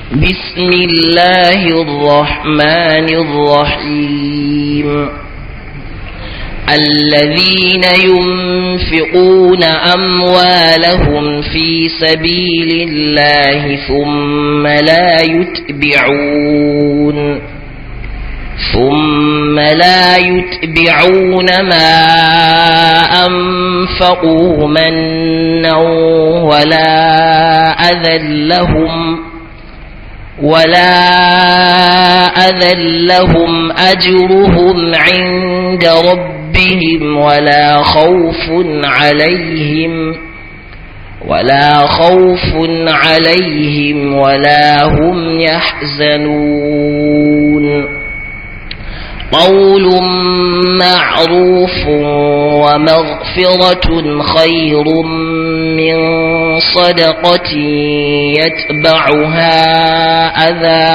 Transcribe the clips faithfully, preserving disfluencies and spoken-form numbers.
بسم الله الرحمن الرحيم الذين ينفقون أموالهم في سبيل الله ثم لا يتبعون ثم لا يتبعون ما أنفقوا منا ولا أذى لهم ولا أذى لهم أجرهم عند ربهم ولا خوف عليهم ولا خوف عليهم ولا هم يحزنون قول معروف ومغفرة خير من صدقة يتبعها أذى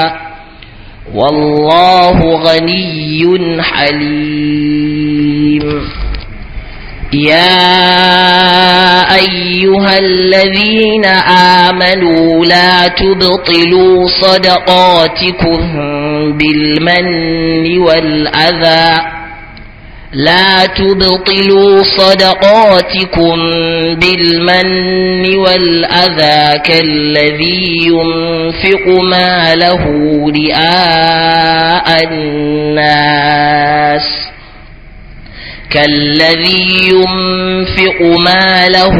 والله غني حليم يا أيها الذين آمنوا لا تبطلوا صدقاتكم بالمن والأذى لا تبطلوا صدقاتكم بالمن والأذى كالذي ينفق ماله رئاء الناس كالذي ينفق ماله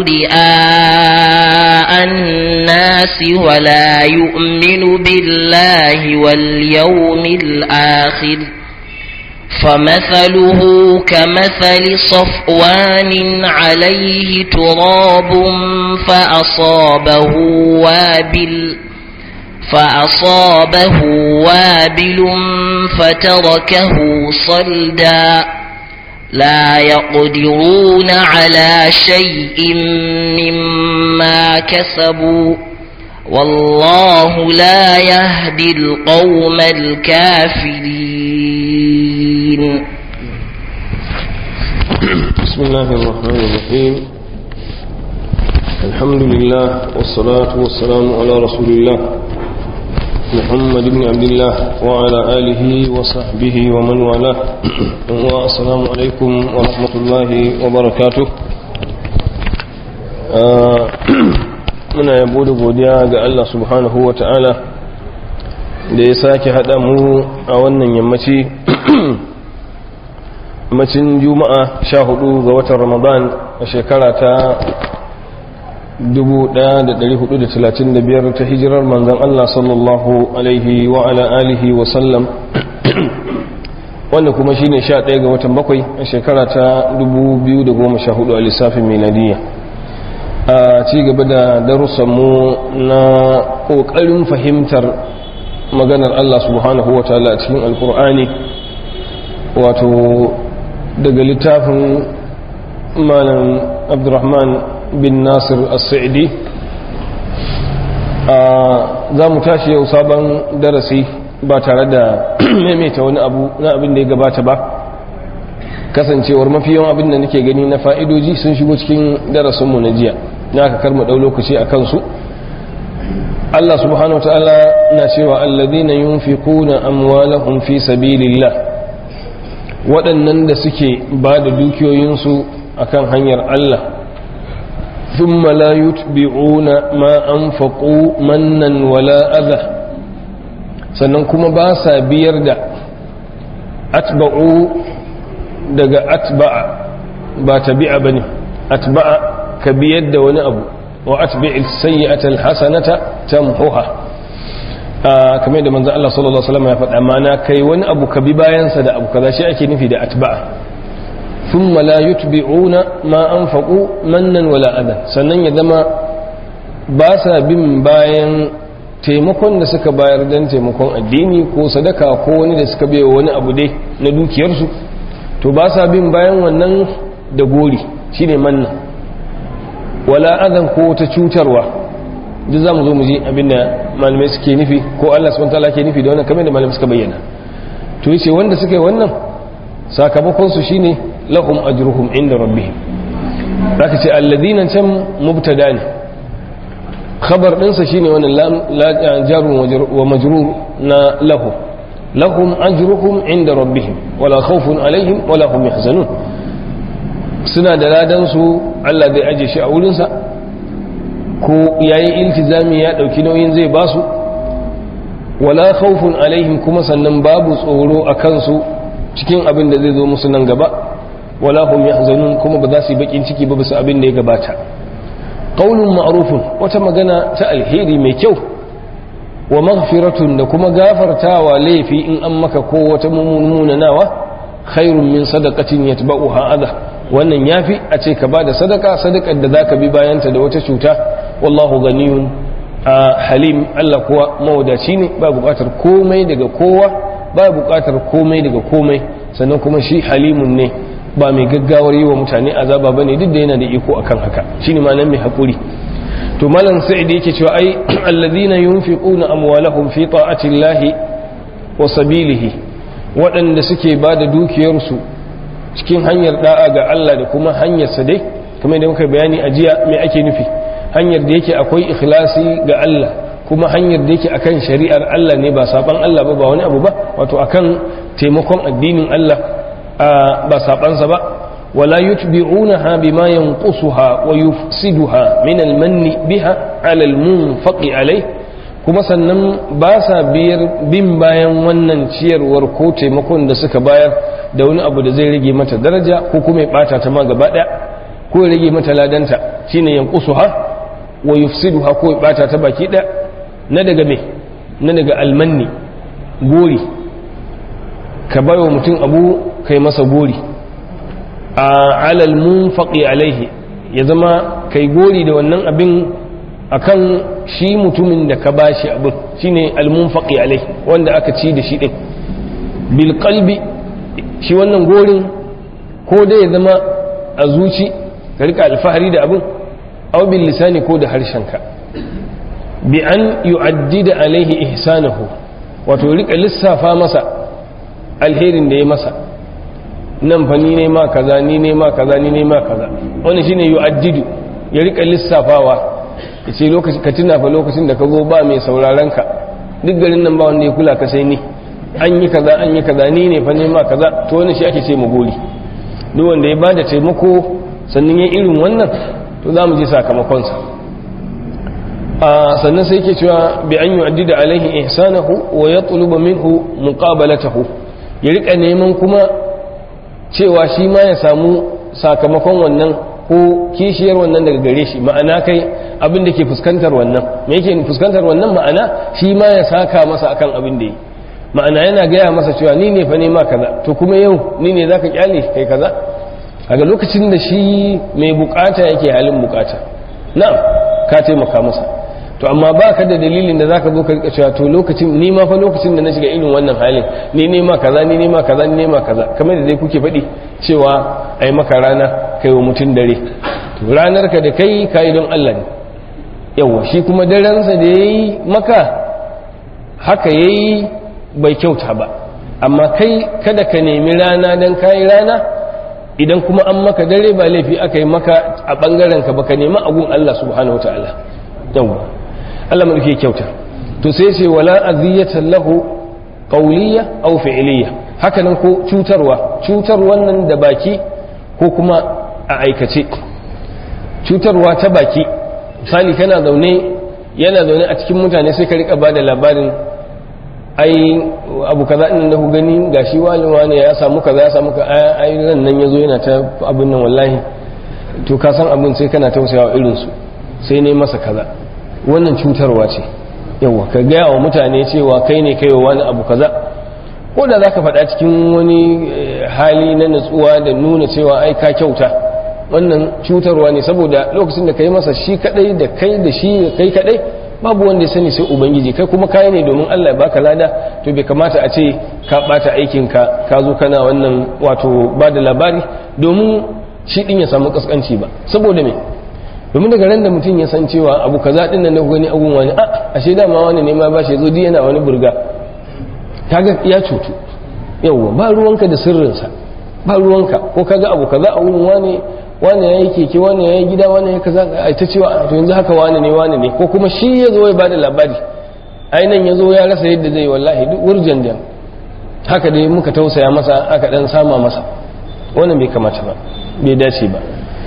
رئاء الناس ولا يؤمن بالله واليوم الآخر فمثله كمثل صفوان عليه تراب فأصابه وابل فأصابه وابل فتركه صلدا لا يقدرون على شيء مما كسبوا والله لا يهدي القوم الكافرين. بسم الله الرحمن الرحيم الحمد لله والصلاة والسلام على رسول الله محمد بن عبد الله وعلى آله وصحبه ومن والاه والسلام عليكم ورحمة الله وبركاته. muna yabo da godiya ga Allah subhanahu wa ta'ala da ya sake haɗa mu a wannan yammaci yammacin juma'a sha hudu ga watan ramadan a shekara ta dubu ɗaya da ɗari hudu da talatin da biyar ta hijirar manzon Allah sallallahu alaihi wa ala alihi wa sallam wanda kuma shine sha ɗaya ga watan bakwai a shekara ta dubu biyu da goma sha hudu a lissafin miladiyya. A ci gaba da darussanmu na ƙoƙarin fahimtar maganar Allah subhanahu wa ta'ala a cikin alƙur'ani wato daga littafin malam abdurrahman bin nasir as-sa'idi. za mu tashi yau sabon darasi ba tare da maimaita wani abu na abin da ya gabata ba, kasancewar mafi yawan abin da nake gani na fa'idoji sun shigo cikin darasinmu na jiya na aka karmu ɗau lokaci a kansu. Allah subhanahu wa ta'ala na cewa alladhina yunfiquna amwalahum fi sabilillah, waɗannan da suke ba da dukiyoyinsu akan hanyar Allah, thumma la yutbi'una ma anfaqu mannan wala adha, sannan kuma ba sa biyar da atba'u daga atba'a ba tabi'a bane, atba'a ka biyar da wani abu wa atbi'is sayyi'ata alhasanata tamhuha, kamar da manzo Allah sallallahu alaihi wasallam ya faɗa mana kai wani abu ka bi bayan sa da abu kaza shi ake nufi da atba'a. thumma la yutbi'una ma anfaqu mannan wala adha, sannan ya zama ba sa bin bayan taimakon da suka bayar dan taimakon addini ko sadaka ko wani da suka biya wani abu dai na dukiyarsu, to ba sa bin bayan wannan da gori shine manna, wala adan ko ta cutarwa. duk zamu zo mu ji abinda malamai suke nufi ko Allah subhanahu wataala ke nufi da wannan kamar da malamai suka bayyana. to yace wanda suka yi wannan sakamakon su shine lahum ajruhum inda rabbihim. zaka ce alladhina can mubtada ne, khabar ɗinsa shine wannan jarun wa majrur na lahu lahum ajruhum inda rabbihim wala khawfun alaihim wala hum yahzanun suna da ladan su Allah zai aje shi a wurin sa ko yayi iltizami ya dauki nauyin zai basu wala khawfun alaihim kuma sannan babu tsoro akan su cikin abin da zai zo musu nan gaba wala hum yahzanun kuma ba za su yi bakin ciki ba bisa abin da ya gabata qaulun ma'rufun wata magana ta alheri mai kyau wa maghfiratun da kuma gafartawa laifi in an maka ko wata mummunanawa khairun min sadaqatin yatba'uha adha wannan yafi a ce ka bada sadaka sadakar da zaka bi bayanta da wata cuta wallahu ganiyun halim Allah kuwa mawadaci ne ba bukatar komai daga kowa ba bukatar komai daga komai sannan kuma shi halimun ne ba mai gaggawar yi wa mutane azaba bane duk da yana da iko akan haka shine ma'anar mai hakuri to malam sa'id yake cewa ai alladhina yunfiquna amwalahum fi ta'ati llahi wa sabilihi waɗanda suke bada dukiyarsu cikin hanyar da'a ga Allah da kuma hanyar sa dai kamar da muka bayani a jiya me ake nufi hanyar da yake akwai ikhlasi ga Allah kuma hanyar da yake akan shari'ar Allah ne ba saban Allah ba ba wani abu ba wato akan taimakon addinin Allah ba sabansa ba wala yutbi'unaha bima yanqusuha wa yufsiduha min al-manni biha 'ala al-munfaqi alayh kuma sannan ba sa biyar bin bayan wannan ciyarwar ko taimakon da suka bayar da wani abu da zai rage mata daraja ko kuma ya bata ta ma gaba daya ko ya rage mata ladanta shine yanqusuha wa yufsiduha ko ya bata ta baki daya na daga me na daga al-manni gori ka bayo mutum abu kai masa gori a alal munfaqi alaihi ya zama kai gori da wannan abin akan shi mutumin da ka bashi abin shine al munfaqi alaihi wanda aka ci da shi din bil qalbi shi wannan gorin ko da ya zama a zuci ka rika alfahari da abin aw bil lisani ko da harshenka bi an yu'addida alaihi ihsanahu wato rika lissafa masa alherin da ya masa nan fa ni ne ma kaza ni ne ma kaza ni ne ma kaza wannan shine yu'addidu ya rika lissafawa yace lokaci ka tuna fa lokacin da ka zo ba mai sauraron ka duk garin nan ba wanda ya kula ka sai ni an yi kaza an yi kaza ni ne fa ne ma kaza to wannan shi ake ce mu gori duk wanda ya bada taimako sannan ya irin wannan to za mu ji sakamakon sa a sannan sai yake cewa bi an yu'addida alaihi ihsanahu wa yatlubu minhu muqabalatahu ya rika neman kuma cewa shi ma ya samu sakamakon wannan ko kishiyar wannan daga gare shi ma'ana kai abin da ke fuskantar wannan me yake fuskantar wannan ma'ana shi ma ya saka masa akan abin da yi ma'ana yana gaya masa cewa ni ne fa ne ma kaza to kuma yau ni ne zaka kyale kai kaza daga lokacin da shi mai bukata yake halin bukata na'am ka taimaka masa to amma ba ka da dalilin da zaka zo ka rika cewa to lokacin ni ma fa lokacin da na shiga irin wannan halin ni ne ma kaza ni ne ma kaza ni ne ma kaza kamar da dai kuke faɗi cewa ai maka rana kai wa mutun dare to ranar ka da kai kai don Allah ne yawa shi kuma daren sa da yayi maka haka yayi bai kyauta ba amma kai kada ka nemi rana dan kai rana idan kuma an maka dare ba laifi aka yi maka a bangaren ka baka nemi agun Allah subhanahu wataala yawa Allah mu yake kyauta to sai ce wala aziyatan lahu qawliya aw fi'liya haka nan ko cutarwa cutar wannan da baki ko kuma a aikace cutarwa ta baki misali kana zaune yana zaune a cikin mutane sai ka rika bada labarin ai abu kaza din da ku gani gashi wani wani ya samu kaza ya samu ka ai ran nan yazo yana ta abin nan wallahi to ka san abin sai kana tausayawa irin su sai ne masa kaza wannan cutarwa ce yawa ka gaya wa mutane cewa kai ne kaiwa wani abu kaza ko da zaka faɗa cikin wani hali na natsuwa da nuna cewa ai ka kyauta wannan cutarwa ne saboda lokacin da kai masa shi kadai da kai da shi kai kadai babu wanda ya sani sai ubangiji kai kuma kai ne domin Allah ya baka lada to bai kamata a ce ka bata aikin ka ka zo kana wannan wato ba da labari domin shi din ya samu kaskanci ba saboda me domin daga ran da mutum ya san cewa abu kaza din nan da gani abun wani a ashe dama wani ne ma ba shi zo di yana wani burga kaga ya cutu yawa ba ruwanka da sirrinsa ba ruwanka ko kaga abu kaza a wurin wani wani ya yi keke wani ya yi gida wani ya yi kaza a ta cewa to yanzu haka wani ne wani ne ko kuma shi ya zo ya bada labari ainihin ya zo ya rasa yadda zai wallahi duk wurjan da haka dai muka tausaya masa aka dan sama masa wannan bai kamata ba bai dace ba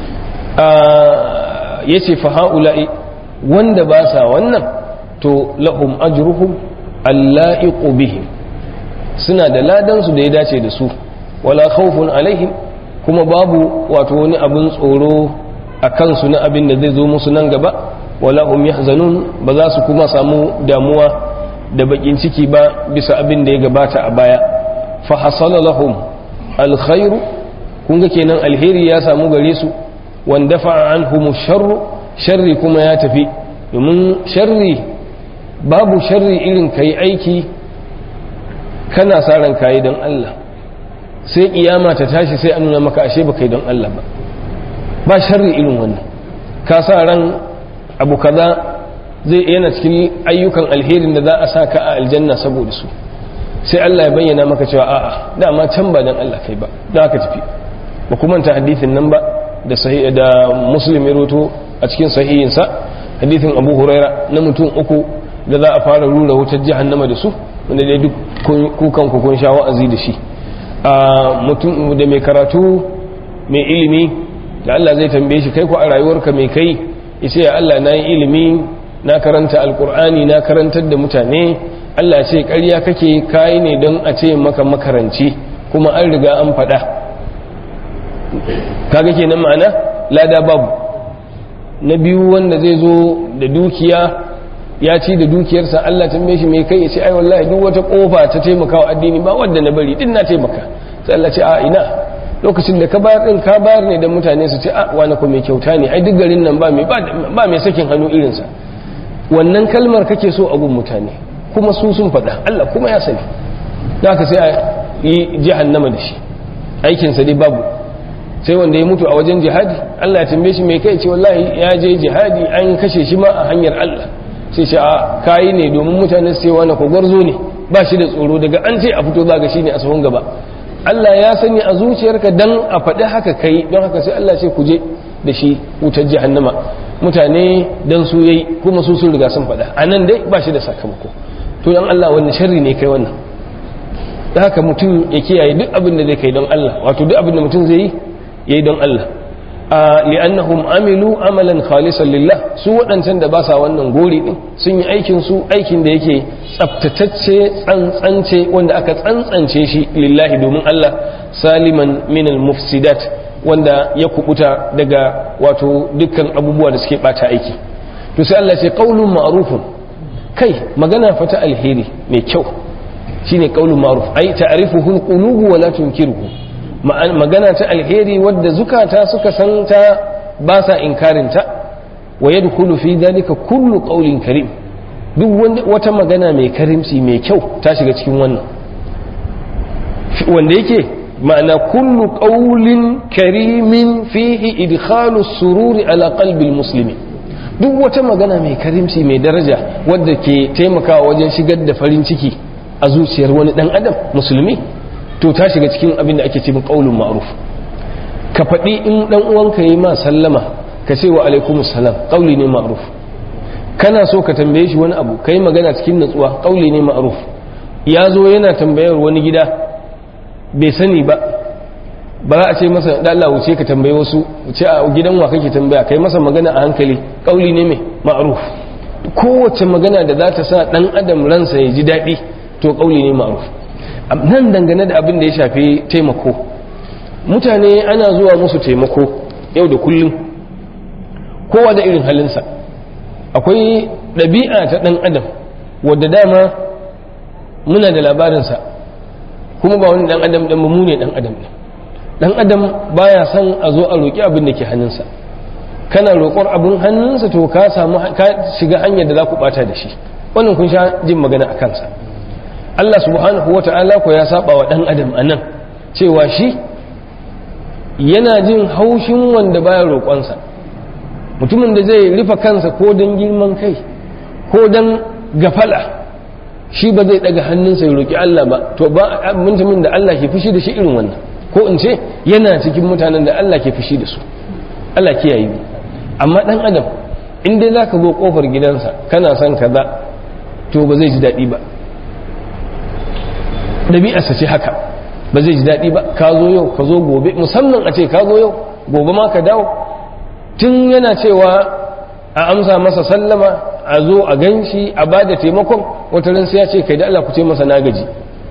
ya ce fa ha'ula'i wanda ba sa wannan to lahum ajruhum alla'iqu bihim suna da ladansu da ya dace da su wala khawfun alaihim kuma babu wato wani abin tsoro a kansu na abin da zai zo musu nan gaba wala hum yahzanun ba za su kuma samu damuwa da bakin ciki ba bisa abin da ya gabata a baya fa hasala lahum alkhairu kun ga kenan alheri ya samu gare su wanda fa'a anhum sharru sharri kuma ya tafi domin sharri babu sharri irin kai aiki kana sa ran kai don Allah sai kiyama ta tashi sai an nuna maka ashe baka yi don Allah ba ba sharri irin wannan ka sa ran abu kaza zai yana cikin ayyukan alherin da za a sa ka a aljanna saboda su sai Allah ya bayyana maka cewa a'a dama can ba don Allah kai ba da aka tafi ba kuma ta hadisin nan ba da sahih da Muslim ya roto a cikin sahihinsa hadisin Abu Huraira na mutum uku da za a fara rura wutar jahannama da su wanda dai duk kukan ku kun sha wa'azi da shi a mutum da mai karatu mai ilimi da Allah zai tambaye shi kai ko a rayuwarka mai kai yace ya Allah na yi ilimi na karanta alkur'ani na karantar da mutane Allah ce ƙarya kake kai ne don a ce maka makaranci kuma an riga an faɗa kaga kenan ma'ana lada babu na biyu wanda zai zo da dukiya ya ci da dukiyarsa Allah tambaye shi mai kai yace ai wallahi duk wata kofa ta taimakawa addini ba wanda na bari din na taimaka sai Allah ce a ina lokacin da ka bayar din ka bayar ne dan mutane su ce a wani ko mai kyauta ne ai duk garin nan ba mai ba mai sakin hannu irinsa wannan kalmar kake so a gun mutane kuma su sun faɗa Allah kuma ya sani zaka sai a yi jahannama da shi aikin sa dai babu sai wanda ya mutu a wajen jihadi Allah ya tambaye shi mai kai ce wallahi ya je jihadi an kashe shi ma a hanyar Allah sai ce a kai ne domin mutane su ce wani ko gwarzo ne ba shi da tsoro daga an ce a fito za ga shine a sahun gaba Allah ya sani a zuciyarka dan a faɗi haka kai don haka sai Allah ce ku je da shi wutar jahannama mutane dan su yayi kuma su sun riga sun faɗa anan dai ba shi da sakamako to dan Allah wannan sharri ne kai wannan da haka mutum ya kiyaye duk abin da zai kai don Allah wato duk abin da mutum zai yi yayi don Allah a li'annahum amilu amalan khalisan lillah su waɗancan da ba sa wannan gori din sun yi aikin su aikin da yake tsaftatacce tsantsance wanda aka tsantsance shi lillahi domin Allah saliman min al-mufsidat wanda ya kubuta daga wato dukkan abubuwa da suke bata aiki to sai Allah ce qaulun ma'rufun kai magana fata alheri mai kyau shine qaulun ma'ruf ai ta'rifuhu al-qulubu wa la tunkiruhu magana ta alheri wadda zukata suka santa ba sa inkarinta wa yadkhulu fi dhalika kullu qawlin karim duk wata magana mai karimci mai kyau ta shiga cikin wannan wanda yake ma'ana kullu qawlin karimin fihi idkhalu sururi ala qalbi almuslimi duk wata magana mai karimci mai daraja wadda ke taimakawa wajen shigar da farin ciki a zuciyar wani dan adam musulmi to ta shiga cikin abin da ake ce qaulun ma'ruf ka faɗi in dan uwanka yi ma sallama ka ce wa alaikumus salam qauli ne ma'ruf kana so ka tambaye shi wani abu kai magana cikin natsuwa qauli ne ma'ruf ya zo yana tambayar wani gida bai sani ba ba za a ce masa da Allah wuce ka tambaye wasu wuce a gidan wa kake tambaya kai masa magana a hankali qauli ne mai ma'ruf kowace magana da za ta sa dan adam ransa ya ji daɗi to qauli ne ma'ruf nan dangane da abin da ya shafi taimako mutane ana zuwa musu taimako yau da kullum kowa da irin halinsa akwai ɗabi'a ta ɗan adam wadda dama muna da labarinsa kuma ba wani ɗan adam ɗan mu ne ɗan adam ne ɗan adam baya son a zo a roƙi abin da ke hannunsa kana roƙon abin hannunsa to ka samu ka shiga hanyar da za ku ɓata da shi wannan kun sha jin magana a kansa Allah subhanahu wa ta'ala ko ya saba wa ɗan adam a nan cewa shi yana jin haushin wanda baya roƙonsa mutumin da zai rufe kansa ko don girman kai ko don gafala shi ba zai daga hannunsa ya roƙi Allah ba to ba mutumin da Allah ke fushi da shi irin wannan ko in ce yana cikin mutanen da Allah ke fushi da su Allah kiyaye mu. Amma dan adam in dai zaka zo kofar gidansa kana son kaza to ba zai ji daɗi ba, ɗabi'arsa ce haka, ba zai ji daɗi ba. Ka zo yau ka zo gobe, musamman a ce ka zo yau gobe ma ka dawo, tun yana cewa a amsa masa sallama, a zo a ganshi a ba da taimakon, wata ran sai ya ce kai da Allah ku ce masa na gaji,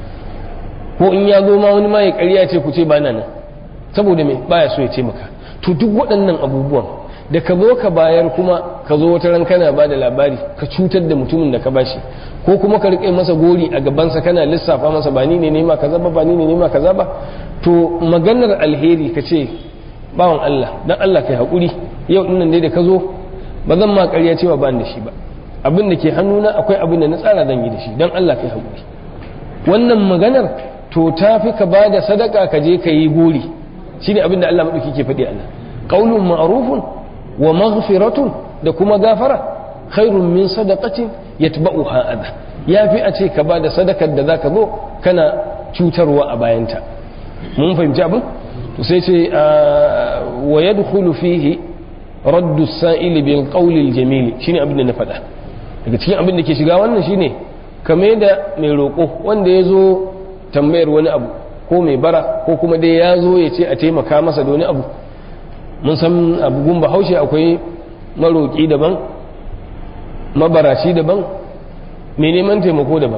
ko in ya zo ma wani ma ya ƙarya ce ku ce ba na nan, saboda me baya so ya ce maka. To duk waɗannan abubuwan da ka zo ka bayar kuma ka zo wata ran kana ba da labari ka cutar da mutumin da ka bashi, ko kuma ka riƙe masa gori a gabansa kana lissafa masa ba ni ne nema kaza ba ba ni ne nema kaza ba, to maganar alheri ka ce bawan Allah dan Allah kai haƙuri yau dinnan dai da ka zo ba zan ma ƙarya cewa ba ni da shi ba, abin da ke hannuna akwai abin da na tsara zan yi da shi, dan Allah kai haƙuri. Wannan maganar to ta fi ka ba da sadaka ka je ka yi gori, shine abin da Allah maɗauki ke faɗi Allah. Qaulun ma'rufun wa maghfiratun, da kuma gafara khairun min sadaqatin yatba'uha adha, yafi a ce ka ba da sadakar da zaka zo kana cutarwa a bayanta. Mun fahimci abin? To sai ce wa yadkhulu fihi raddu as-sa'ili bil qawli al-jamil, shine abin da na faɗa. Daga cikin abin da ke shiga wannan shine kame da mai roƙo wanda ya zo tambayar wani abu, ko mai bara, ko kuma dai ya zo ya ce a taimaka masa da wani abu. Mun san abubuwan bahaushe akwai maroƙi daban, mabarashi daban, mai neman taimako daban,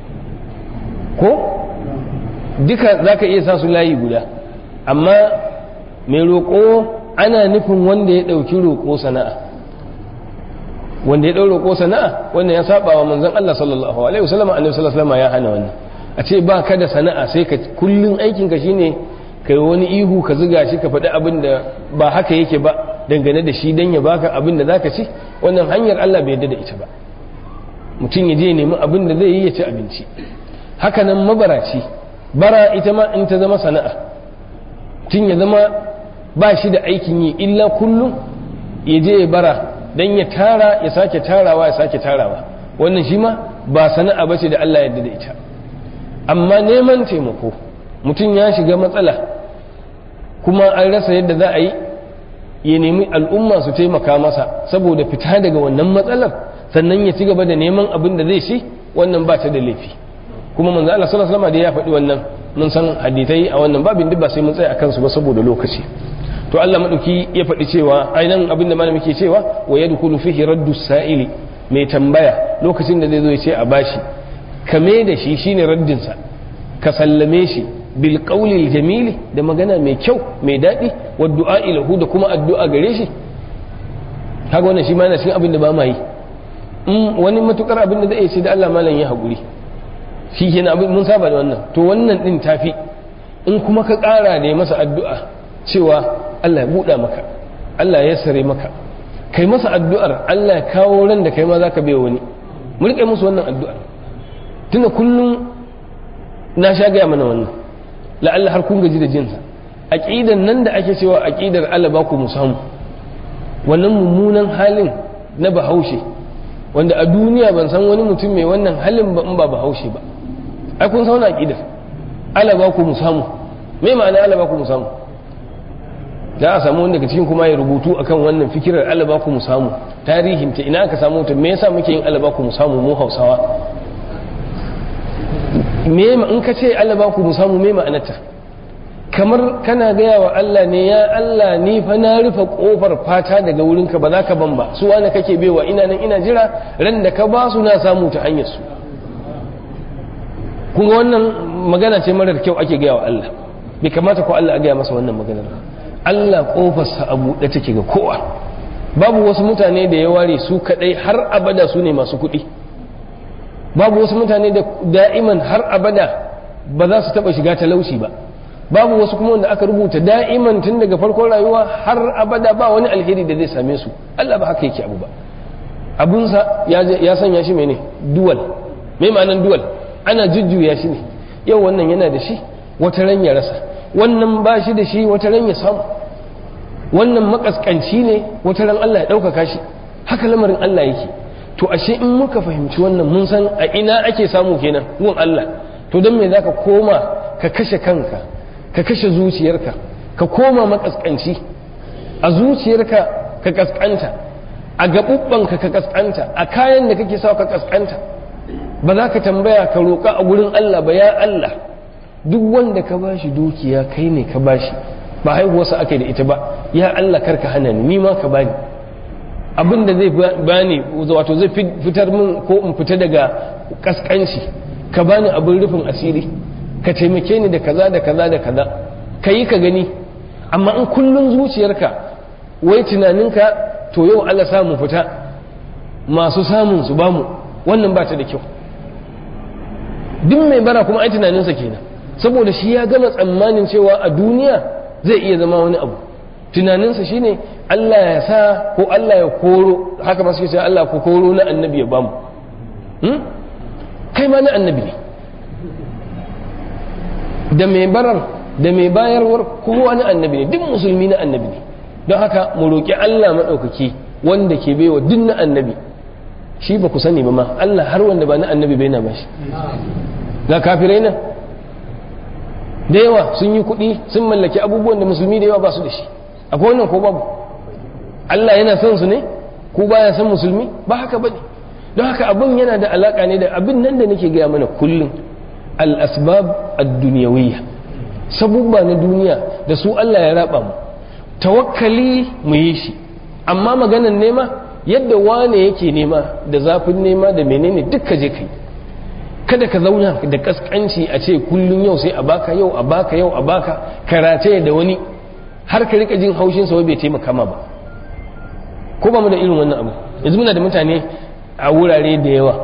ko duka za ka iya sa su layi guda. Amma mai roƙo ana nufin wanda ya ɗauki roƙo sana'a, wanda ya ɗau roƙo sana'a, wanda ya saba wa manzon Allah sallallahu alaihi wasallam, annabi sallallahu alaihi wasallam ya hana wannan. A ce ba ka da sana'a sai ka kullun aikinka shine kai wani ihu ka ziga shi ka faɗi abin da ba haka yake ba dangane da shi dan ya baka abin da zaka ci, wannan hanyar Allah bai yarda da ita ba. Mutum ya je nemi abin da zai yi ya ci abinci. Haka nan mabaraci, bara ita ma in ta zama sana'a, tun ya zama ba shi da aikin yi illa kullum ya je ya bara dan ya tara ya sake tarawa ya sake tarawa, wannan shi ma ba sana'a bace da Allah ya yarda da ita. Amma neman taimako, mutum ya shiga matsala kuma an rasa yadda za a yi, ya nemi al'umma su taimaka masa saboda fita daga wannan matsalar, sannan ya ci gaba da neman abin da zai ci, wannan ba ta da laifi. Kuma manzo Allah sallallahu alaihi wasallam da ya faɗi wannan, mun san hadisai a wannan babin duk ba sai mun tsaya akan su ba saboda lokaci. To Allah madauki ya faɗi cewa ainihin abin da malami ke cewa wa yadkhulu fihi raddu sa'ili, mai tambaya lokacin da zai zo ya ce a bashi, kame da shi shine raddinsa, ka sallame shi bil qawli jamili, da magana mai kyau mai daɗi, wa du'a ilahu, da kuma addu'a gare shi. Kaga wannan shi ma yana cikin abin da ba ma yi. In wani matukar abin da zai ce da Allah malam ya haƙuri, shi kenan abin mun saba da wannan. To wannan din tafi, in kuma ka ƙara da masa addu'a cewa Allah ya buɗa maka, Allah ya sare maka, kai masa addu'ar Allah ya kawo ran da kai ma zaka bai wani. Mu rike musu wannan addu'ar. Tuna kullum na sha gaya mana wannan, la'alla har kun gaji da jinsa. Aqidan nan da ake cewa aqidar Allah ba ku musamu, wannan mummunan halin na Bahaushe, wanda a duniya ban san wani mutum mai wannan halin ba in ba Bahaushe ba. Ai kun san wannan aqidar Allah ba ku musamu, me ma'ana Allah ba ku musamu? Za a samu wanda daga cikin kuma ya rubutu akan wannan fikirar Allah ba ku musamu, tarihin ta ina aka samu ta, me yasa muke yin Allah ba ku musamu mu Hausawa? Me in ka ce Allah ba ku musamu me ma'anarta? Kamar kana gaya wa Allah ne, ya Allah ni fa na rufe kofar fata daga wurinka, ba za ka ban ba, su wani kake baiwa, ina nan ina jira ran da ka ba su na samu ta hanyar su. Kun ga wannan magana ce marar kyau ake gaya wa Allah, bai kamata ko Allah a gaya masa wannan maganar. Allah kofarsa a buɗe take ga kowa, babu wasu mutane da ya ware su kadai har abada su ne masu kuɗi, babu wasu mutane da da'iman har abada ba za su taɓa shiga talauci ba, babu wasu kuma wanda aka rubuta da'iman tun daga farkon rayuwa har abada ba wani alheri da zai same su. Allah ba haka yake abu ba, abunsa ya sanya shi mene duwal. mai ma'anan duwal? Ana jujjuya shi ne, yau wannan yana da shi wata ran ya rasa, wannan ba shi da shi wata ran ya samu, wannan makaskanci ne wata ran Allah ya ɗaukaka shi, haka lamarin Allah yake. To ashe in muka fahimci wannan mun san a ina ake samu kenan gun Allah, to don me zaka koma ka kashe kanka, ka kashe zuciyarka, ka koma makaskanci, a zuciyarka ka kaskanta, a gaɓuɓɓanka ka kaskanta, a kayan da kake sawa ka kaskanta. Ba za ka tambaya ka roƙa a gurin Allah ba, ya Allah duk wanda ka bashi dukiya kai ne ka bashi, ba haihuwarsa aka da ita ba, ya Allah karka hana ni, ni ma ka bani abin da zai bani, wato zai fitar min ko in fita daga kaskanci, ka bani abin rufin asiri, ka taimake ni da kaza da kaza da kaza, ka yi ka gani. Amma in kullun zuciyarka wai tunaninka to yau Allah samu fita, masu samun su bamu, wannan ba ta da kyau. Duk mai bara kuma ai tunaninsa kenan, saboda shi ya gama tsammanin cewa a duniya zai iya zama wani abu. Tunaninsa shine Allah ya sa ko Allah ya koro, haka masu ce Allah ko koro na annabi ya bamu. hmm? Kai ma na annabi ne, da mai barar da mai bayarwar kowa na annabi ne, duk musulmi na annabi ne. Don haka mu roƙi Allah maɗaukaki wanda ke baiwa duk na annabi. Shi ba ku sani ba ma, Allah har wanda ba na annabi bai na bashi. Ga kafirai nan da yawa sun yi kuɗi, sun mallaki abubuwan da musulmi da yawa ba su da shi. Akwai wannan ko babu? Allah yana son su ne ko baya son musulmi? Ba haka bane. Don haka abin yana da alaka ne da abin nan da nake gaya mana kullum, al-asbab ad-dunyawiyya, sabubba na duniya da su Allah ya raba mu. Tawakkali mu yi shi, amma maganan nema yadda wane yake nema da zafin nema da menene duk ka je kai. Kada ka zauna da kaskanci a ce kullum yau sai a baka, yau a baka, yau a baka, karate da wani har ka rika jin haushin sa wai bai taimaka ma ba. Ko ba mu da irin wannan abu? Yanzu muna da mutane a wurare da yawa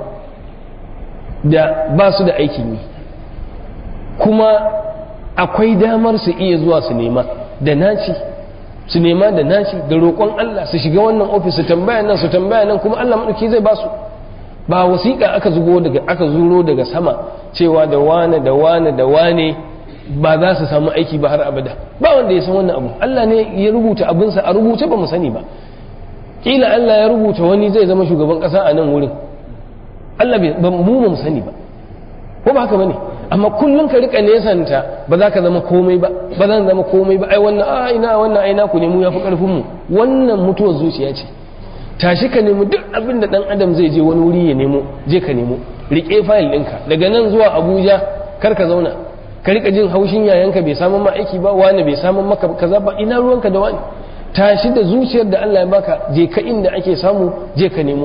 da ba su da aikin yi, kuma akwai damar su iya zuwa su nema da naci, su nema da naci da roƙon Allah, su shiga wannan ofis su tambaya nan su tambaya nan, kuma Allah madauki zai ba su. Ba wasiƙa aka zugo daga aka zuro daga sama cewa da wane da wane da wane ba za su samu aiki ba har abada. Ba wanda ya san wannan abu, Allah ne ya rubuta abinsa a rubuce, ba mu sani ba. Kila Allah ya rubuta wani zai zama shugaban ƙasa a nan wurin, Allah ba mu mu sani ba, ko ba haka bane? Amma kullum ka rika nesanta ba za ka zama komai ba, ba zan zama komai ba, ai wannan a ina wannan ai naku ne, mu yafi karfin mu. Wannan mutuwar zuciya ce. Tashi ka nemi duk abin da dan adam zai je wani wuri ya nemo, je ka nemo. Rike fayil ɗinka daga nan zuwa Abuja, kar ka zauna ka rika jin haushin yayanka bai samu ma aiki ba, wani bai samu maka kaza ba, ina ruwanka da wani. Tashi da zuciyar da Allah ya baka, je ka inda ake samu, je ka nemo.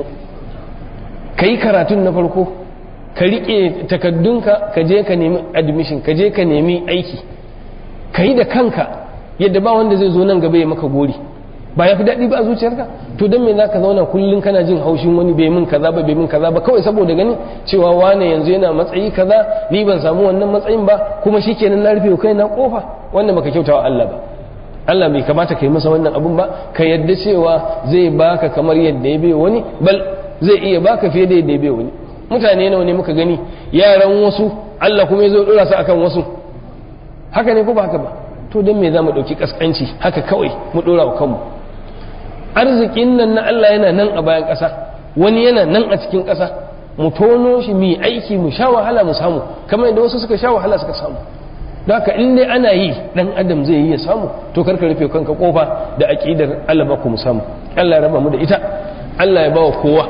Ka yi karatun na farko, ka riƙe takaddunka, ka je ka nemi admission, ka je ka nemi aiki, ka yi da kanka yadda ba wanda zai zo nan gaba ya maka gori. Ba ya fi daɗi ba a zuciyarka? To don me za ka zauna kullum kana jin haushin wani bai min kaza ba bai min kaza ba, kawai saboda gani cewa wane yanzu yana matsayi kaza, ni ban samu wannan matsayin ba, kuma shikenan na rufe kai na kofa. Wannan baka kyautawa Allah ba. Allah bai kamata ka yi masa wannan abun ba. Ka yadda cewa zai baka kamar yadda ya bai wani, bal zai iya baka fiye da yadda ya bai wani. Mutane nawa ne muka gani yaran wasu Allah kuma ya zo dora su akan wasu? Haka ne ko ba haka ba? To don me za mu ɗauki kaskanci haka kawai mu dora wa kanmu? Arzikin nan na Allah yana nan a bayan ƙasa, wani yana nan a cikin ƙasa, mu tono shi mu aiki mu sha wahala mu samu, kamar yadda wasu suka sha wahala suka samu. Da haka in dai ana yi dan adam zai yi ya samu, to karka rufe kanka kofa da aqidar Allah ba ku mu samu. Allah ya raba mu da ita, Allah ya bawa kowa.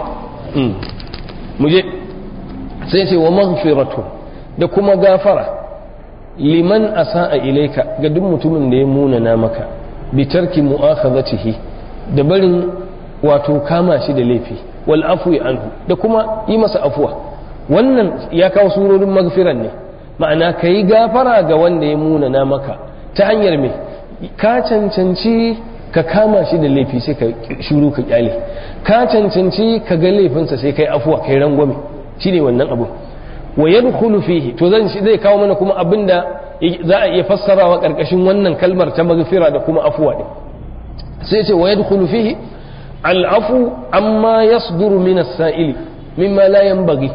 Mu je sai ce wa maghfiratu, da kuma gafara liman asa'a ilaika, ga duk mutumin da ya munana maka, bi tarki mu'akhadhatihi, da barin wato kama shi da laifi, wal afwi anhu, da kuma yi masa afuwa. Wannan ya kawo surorin magfiran ne, ma'ana ka yi gafara ga wanda ya munana maka ta hanyar me ka cancanci ka kama shi da laifi sai ka shuru ka kyale, ka cancanci ka ga laifinsa sai kai afuwa kai rangwame, shine wannan abu. Wa yadkhulu fihi, to zan zai kawo mana kuma abinda za a iya fassarawa karkashin wannan kalmar ta magfira da kuma afuwa din. Sai ce wa yadkhulu fihi al'afu amma yasduru min as-sa'ili mimma la yanbaghi,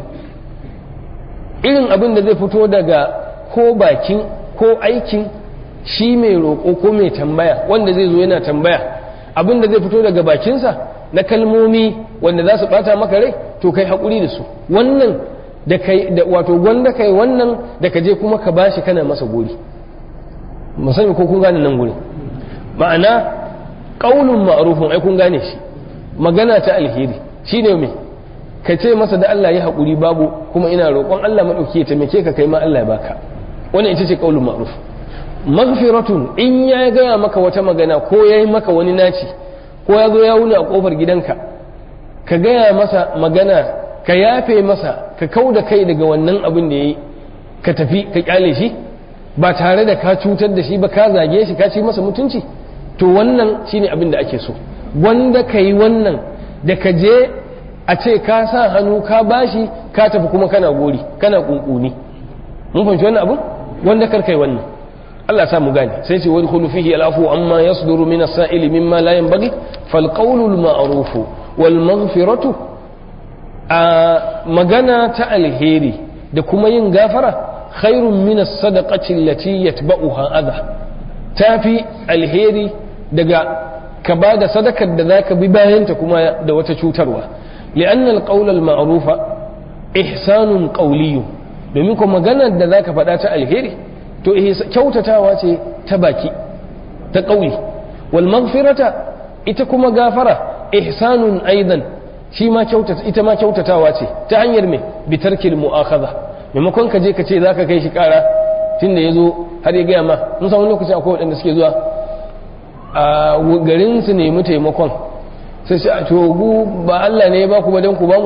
irin abin da zai fito daga ko bakin ko aikin shi mai roƙo ko mai tambaya, wanda zai zo yana tambaya, abin da zai fito daga bakinsa na kalmomi wanda za su bata maka rai, to kai haƙuri da su. Wannan da kai da wato gwanda kai wannan da ka je kuma ka bashi kana masa gori. Musamman ko kun gane nan guri, ma'ana qaulun ma'rufun ai kun gane shi magana ta alheri shine me ka ce masa da Allah ya haƙuri babu kuma ina roƙon Allah madauki ya taimake ka kai ma Allah ya baka wannan ita ce qaulun ma'ruf. maghfiratun in ya gaya maka wata magana ko yayi maka wani naci ko ya zo ya wuni a kofar gidanka ka gaya masa magana ka yafe masa ka kauda kai daga wannan abin da yayi ka tafi ka kyale shi ba tare da ka cutar da shi ba ka zage shi ka ci masa mutunci to wannan shine abin da ake so wanda ka yi wannan da ka je a ce ka sa hannu ka bashi ka tafi kuma kana gori kana kunkuni mun fahimci wannan abin wanda kar kai wannan Allah sa mu gane sai ce wani khulu fihi al'afu amma yasduru min as-sa'ili mimma la yanbaghi fal qawlu al-ma'ruf wal maghfiratu a magana ta alheri da kuma yin gafara khairun min as-sadaqati allati yatba'uha adha tafi alheri daga ka bada sadakar da zaka bi bayanta kuma da wata cutarwa li'anna al-qawl al-ma'ruf ihsanun qawli domin ko maganar da zaka faɗa ta alheri to kyautatawa ce ta baki ta ƙauli wal maghfirata ita kuma gafara ihsanun aidan shi ma kyautata ita ma kyautatawa ce ta hanyar me bitarkil mu'akhadha maimakon ka je ka ce zaka kai shi kara tunda yazo har ya gaya ma mun san wani lokaci akwai wadanda suke zuwa a garin su nemi taimakon sai shi a togu ba Allah ne ya ba ku ba dan ku ba mu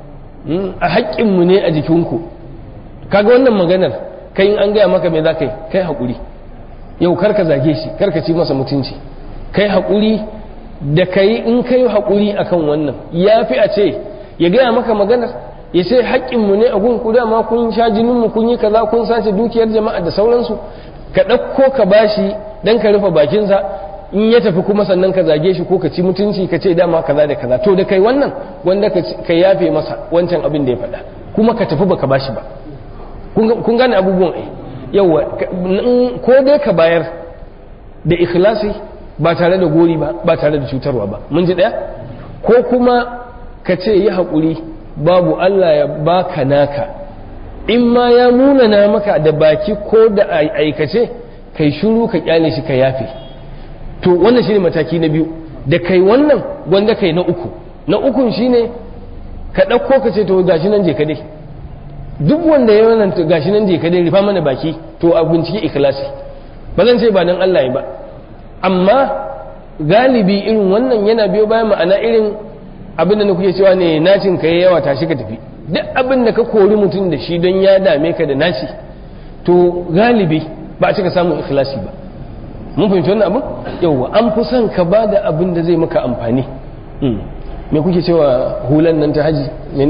a haƙƙin mu ne a jikinku kaga wannan maganar kai in an gaya maka me za ka yi kai haƙuri yau karka zage shi karka ci masa mutunci kai haƙuri da kai in kai haƙuri akan wannan ya fi a ce ya gaya maka maganar ya ce haƙƙinmu ne a gun ku dama kun sha jininmu kun yi kaza kun sace dukiyar jama'a da sauransu ka ɗauko ka bashi dan ka rufe bakinsa in ya tafi kuma sannan ka zage shi ko ka ci mutunci ka ce dama kaza da kaza to da kai wannan wanda ka yafe masa wancan abin da ya faɗa kuma ka tafi baka bashi ba kun gane abubuwan ai yawa ko dai ka bayar da ikhlasi ba tare da gori ba ba tare da cutarwa ba mun ji daya ko kuma ka ce yi haƙuri babu Allah ya baka naka in ma ya munana maka da baki ko da aikace kai shiru ka kyale shi ka yafe to wannan shine mataki na biyu da kai wannan wanda kai na uku na ukun shine ka ɗauko ka ce to gashi nan je ka dai duk wanda ya wannan gashi nan je ka dai rufa mana baki to a bincike ikhlasi ba zan ce ba dan Allah ya ba amma galibi irin wannan yana biyo bayan ma'ana irin abin da na kuke cewa ne nacin ka yawa tashi ka tafi duk abin da ka kori mutum da shi don ya dame ka da naci to galibi ba a cika samun ikhlasi ba mun fahimci wannan abin yawa an fi son ka ba da abin da zai maka amfani me kuke cewa hulan nan ta haji ne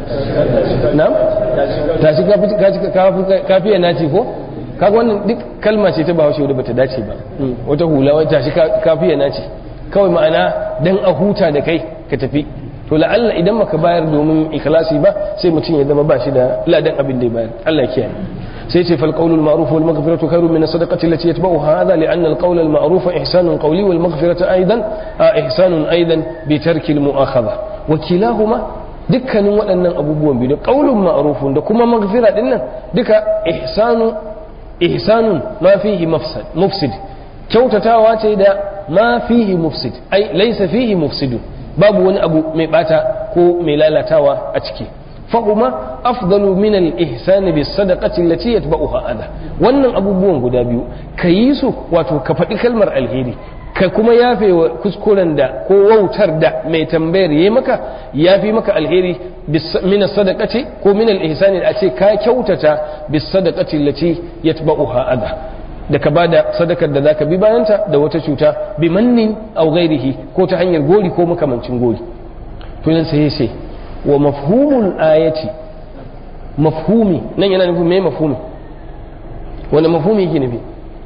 na tashi kafiya naci ko kaga wannan duk kalma ce ta bahaushe wadda bata dace ba wata hula wata tashi kafiya naci kawai ma'ana dan a huta da kai ka tafi to la'alla idan maka bayar domin ikhlasi ba sai mutum ya zama ba shi da ladan abin da ya bayar Allah ya kiyaye sai ce fal qawlul ma'ruf wal maghfiratu khairun min as-sadaqati allati yatba'uha hadha li'anna al qawla al ma'ruf ihsanun qawli wal maghfiratu aidan ihsanun aidan bi tarki al mu'akhadha wa kilahuma dukkanin waɗannan abubuwan biyu da qawlun ma'rufun da kuma maghfira din nan duka ihsanu ihsanun ma fihi mafsad mufsid kyautatawa ce da ma fihi mufsid ai laysa fihi mufsidun babu wani abu mai bata ko mai lalatawa a ciki fahuma afdalu min al-ihsan bis sadaqati allati yatba'uha adha wannan abubuwan guda biyu kayi su wato ka faɗi kalmar alheri ka kuma yafe wa kuskuren da ko wautar da mai tambayar yayi maka yafi maka alheri min as-sadaqati ko min al-ihsan a ce ka kyautata bis sadaqati allati yatba'uha adha da ka bada sadakar da zaka bi bayanta da wata cuta bi mannin aw ghairihi ko ta hanyar gori ko makamancin gori to nan sai sai wa mafhumul ayati mafhumi nan yana nufin me mafhumi wanda mafhumi yake nufi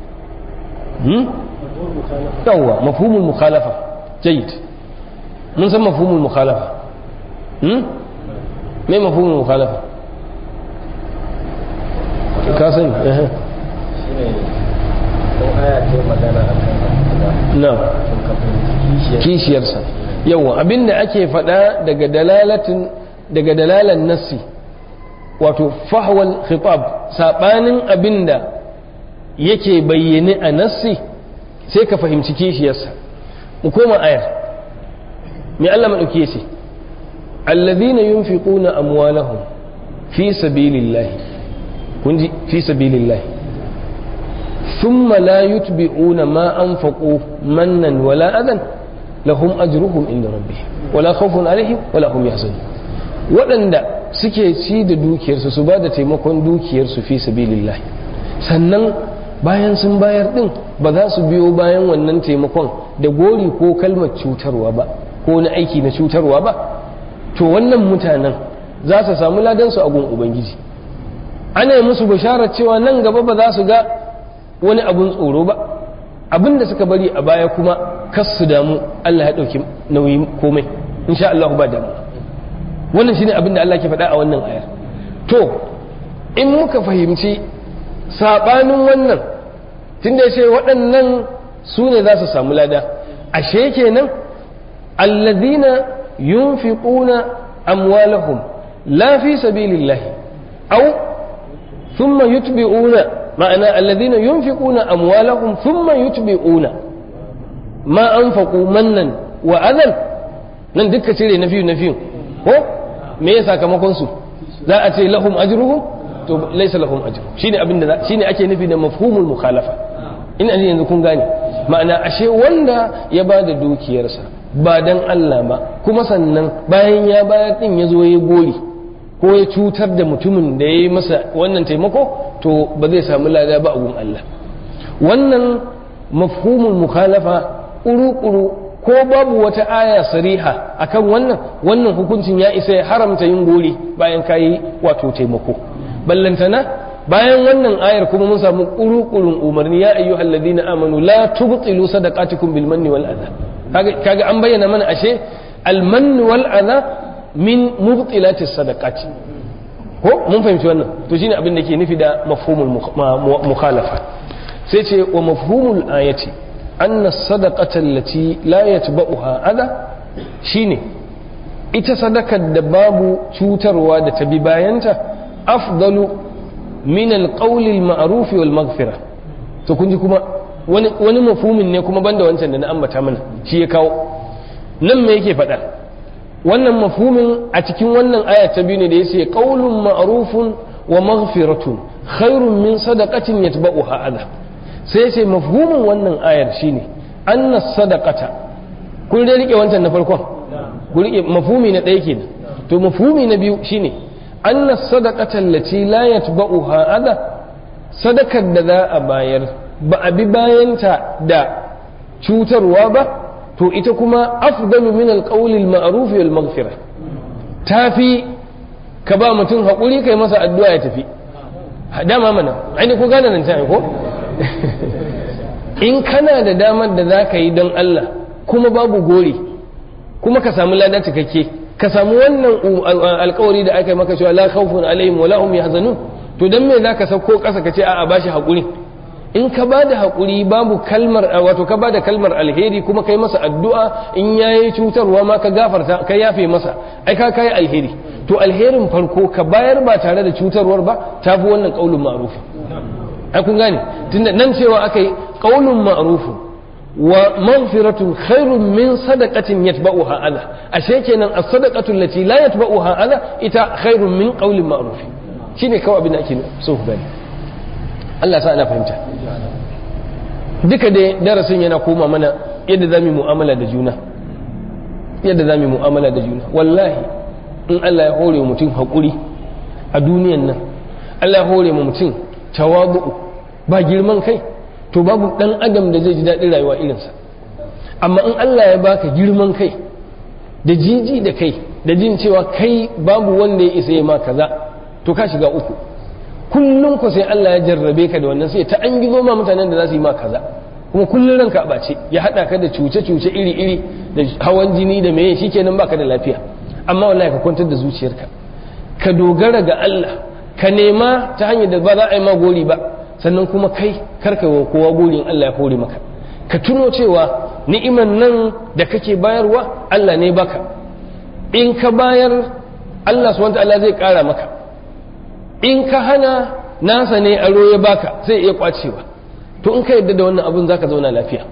hmm yawa mafhumul mukhalafa jayyid mun san mafhumul mukhalafa hmm me mafhumul mukhalafa ka sani eh na kishiyarsa yawa abinda ake faɗa daga dalalatin daga dalalan nassi wato fahwal khitab sabanin abinda yake bayyane a nassi sai ka fahimci kishiyarsa mu koma ayar me Allah madauki yace alladhina yunfiquna amwalahum fi sabilillahi kunji fi sabilillahi thumma la yutbi'una ma anfaqu mannan wala adan lahum ajruhum inda rabbihim wala khawfun alaihim wala hum yahzanun waɗanda suke ci da dukiyarsu su ba da taimakon dukiyarsu fi sabilillahi sannan bayan sun bayar din ba za su biyo bayan wannan taimakon da gori ko kalmar cutarwa ba ko na aiki na cutarwa ba to wannan mutanen za su samu ladansu a gun ubangiji ana yi musu bisharar cewa nan gaba ba za su ga wani abun tsoro ba abin da suka bari a baya kuma kas su damu Allah ya ɗauki nauyin komai insha Allah ba damu wannan shine abin da Allah ke faɗa a wannan ayar to in muka fahimci sabanin wannan tunda ya ce waɗannan su ne za su samu lada ashe kenan alladhina yunfiquna amwalahum la fi sabilillahi aw thumma yutbi'una ma'ana alladhina yunfiquna amwalahum thumma yutbi'una ma anfaqu mannan wa adhan nan dukka cire na fiyu na fiyu ko me ya sakamakon su za a ce lahum ajruhum to laysa lahum ajru shine abin da shine ake nufi da mafhumul mukhalafa in an yanzu kun gane ma'ana ashe wanda ya bada dukiyarsa ba dan Allah ba kuma sannan bayan ya bayar din ya zo ya gori ko ya cutar da mutumin da ya yi masa wannan taimako to ba zai samu lada ba a gun Allah wannan mafhumul mukhalafa kuru-kuru ko babu wata aya sariha akan wannan wannan hukuncin ya isa ya haramta yin gori bayan kayi wato taimako ballantana bayan wannan ayar kuma mun samu kuru-kurun umarni ya ayyuhal ladina amanu la tubtilu sadaqatukum bil manni wal adha kaga kaga an bayyana mana ashe al manni wal adha min mubtilatis sadaqati ko mun fahimci wannan to shine abin da ke nufi da mafhumul mukhalafa sai ce wa mafhumul ayati anna sadaqata allati la yatba'uha adha shine ita sadakar da babu cutarwa da ta bi bayanta afdalu min alqawli alma'ruf wal maghfira to kun ji kuma wani wani mafhumin ne kuma banda wancan da na ambata mana shi ya kawo nan me yake faɗa wannan mafhumin a cikin wannan aya ta biyu ne da yace qawlun ma'rufun wa maghfiratun khairun min sadaqatin yatba'uha adha sai yace mafhumin wannan ayar shine anna sadaqata kun dai rike wancan na farkon ku rike mafhumi na ɗaya kenan to mafhumi na biyu shine anna sadaqata allati la yatba'uha adha sadakar da za a bayar ba a bi bayanta da cutarwa ba to ita kuma afdalu min alqawli alma'ruf wal maghfira tafi ka ba mutum hakuri kai masa addu'a ya tafi dama mana ai ko gane nan ta ko in kana da damar da zaka yi don Allah kuma babu gori kuma ka samu lada cikakke ka samu wannan alkawari da aka yi maka cewa la khawfun alaihim wala hum yahzanun to dan me zaka sauko kasa ka ce a'a bashi hakuri in ka bada hakuri babu kalmar wato ka bada kalmar alheri kuma kai masa addu'a in yayi cutarwa ma ka gafarta ka yafe masa ai ka kai alheri to alherin farko ka bayar ba tare da cutarwar ba tafi wannan qaulun ma'ruf ai kun gane tunda nan cewa akai qaulun ma'ruf wa maghfiratun khairun min sadaqatin yatba'uha adha ashe kenan as-sadaqatu allati la yatba'uha adha ita khairun min qawlin ma'ruf shine kawai abin da ake so ku gani Allah sa ana fahimta duka dai darasin yana koma mana yadda zamu mu'amala da juna yadda zamu mu'amala da juna wallahi in Allah ya hore mutum hakuri a duniyan nan Allah ya hore mutum tawadu ba girman kai to babu dan adam da zai ji daɗin rayuwa irinsa amma in Allah ya baka girman kai da jiji da kai da jin cewa kai babu wanda ya isa ya ma kaza to ka shiga uku kullum ku sai Allah ya jarrabe ka da wannan sai ta an gizo ma mutanen da za su yi ma kaza kuma kullum ranka a bace ya hada ka da cuce-cuce iri-iri da hawan jini da meye shikenan baka da lafiya amma wallahi ka kwantar da zuciyarka ka dogara ga Allah ka nema ta hanyar da ba za a yi ma gori ba sannan kuma kai karka wa kowa gurin Allah ya hore maka ka tuno cewa ni'iman nan da kake bayarwa Allah ne baka in ka bayar Allah subhanahu wataala zai kara maka in ka hana nasa ne aro ya baka zai iya kwacewa to in ka yadda da wannan abun zaka zauna lafiya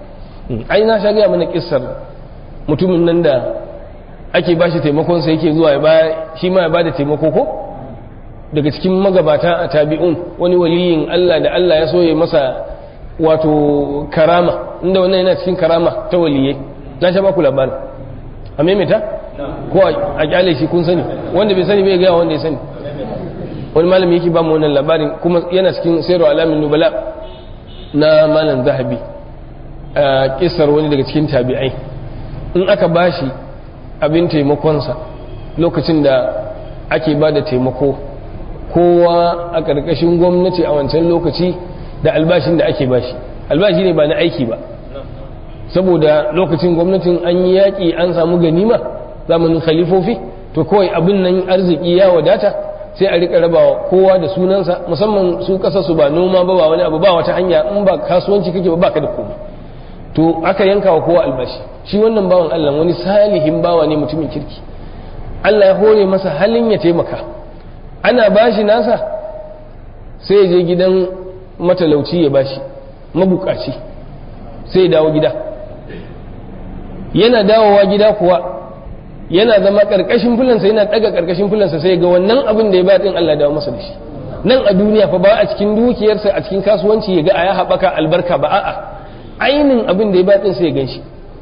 ai na sha gaya mana kissar mutumin nan da ake ba shi taimakon sa yake zuwa ya ba shi ma ya ba da taimako ko daga cikin magabata a tabi'un wani waliyin Allah da Allah ya so ya masa wato karama inda wannan yana cikin karama ta waliyai na sha ba ku labarin a maimaita ko a kyale shi kun sani wanda bai sani bai gaya wanda ya sani wani malami yake ba mu wannan labarin kuma yana cikin sayarwa alamin nubala na malam zahabi a kisar wani daga cikin tabi'ai in aka bashi abin taimakonsa lokacin da ake ba da taimako kowa a ƙarƙashin gwamnati a wancan lokaci da albashin da ake bashi albashi ne ba na aiki ba saboda lokacin gwamnatin an yi yaƙi an samu ganima zamanin khalifofi to kawai abin nan arziki ya wadata sai a rika rabawa kowa da sunansa musamman su kasa su ba noma ba ba wani abu ba wata hanya in ba kasuwanci kake ba baka da komai to aka yanka wa kowa albashi shi wannan bawan Allah wani salihin bawa ne mutumin kirki Allah ya hore masa halin ya taimaka ana bashi nasa sai ya je gidan matalauci ya bashi mabukaci sai ya dawo gida yana dawowa gida kuwa yana zama karkashin fulansa yana daga karkashin fulansa sai ga wannan abin da ya ba din Allah dawo masa da shi nan a duniya fa ba a cikin dukiyarsa a cikin kasuwanci ya ga aya haɓaka albarka ba a'a ainin abin da ya ba din sai ya ganshi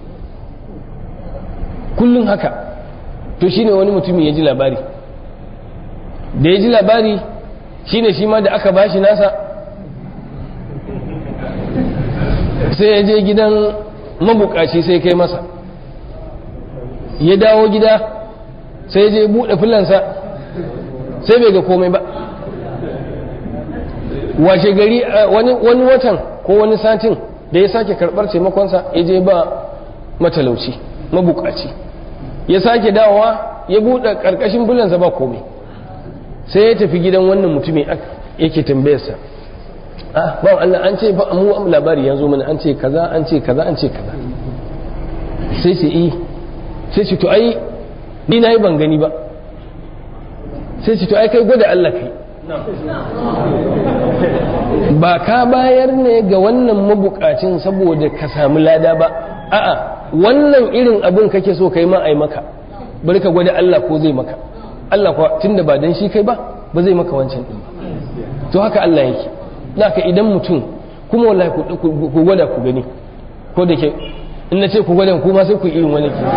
kullun haka to shine wani mutumin ya ji labari da ya ji labari shine shi ma da aka bashi nasa sai ya je gidan mabukaci sai kai masa ya dawo gida sai je buɗe filansa sai bai ga komai ba washe gari wani watan ko wani satin da ya sake karɓar taimakonsa ya je ba matalauci mabukaci ya sake dawowa ya buɗe ƙarƙashin filansa ba komai sai ya tafi gidan wannan mutumin yake tambayarsa ah ba Allah an ce ba mu labari yanzu mana an ce kaza an ce kaza an ce kaza sai ce eh sai ce to ai ni nayi ban gani ba sai ce to ai kai gwada Allah kai ba ka bayar ne ga wannan mabukacin saboda ka samu lada ba a'a wannan irin abin kake so kai ma ai maka bari ka gwada Allah ko zai maka Allah kuwa tunda ba dan shi kai ba ba zai maka wancan din ba to haka Allah yake naka idan mutum kuma wallahi ku gwada ku gani ko da ke in na ce ku gwada kuma sai ku irin wani ke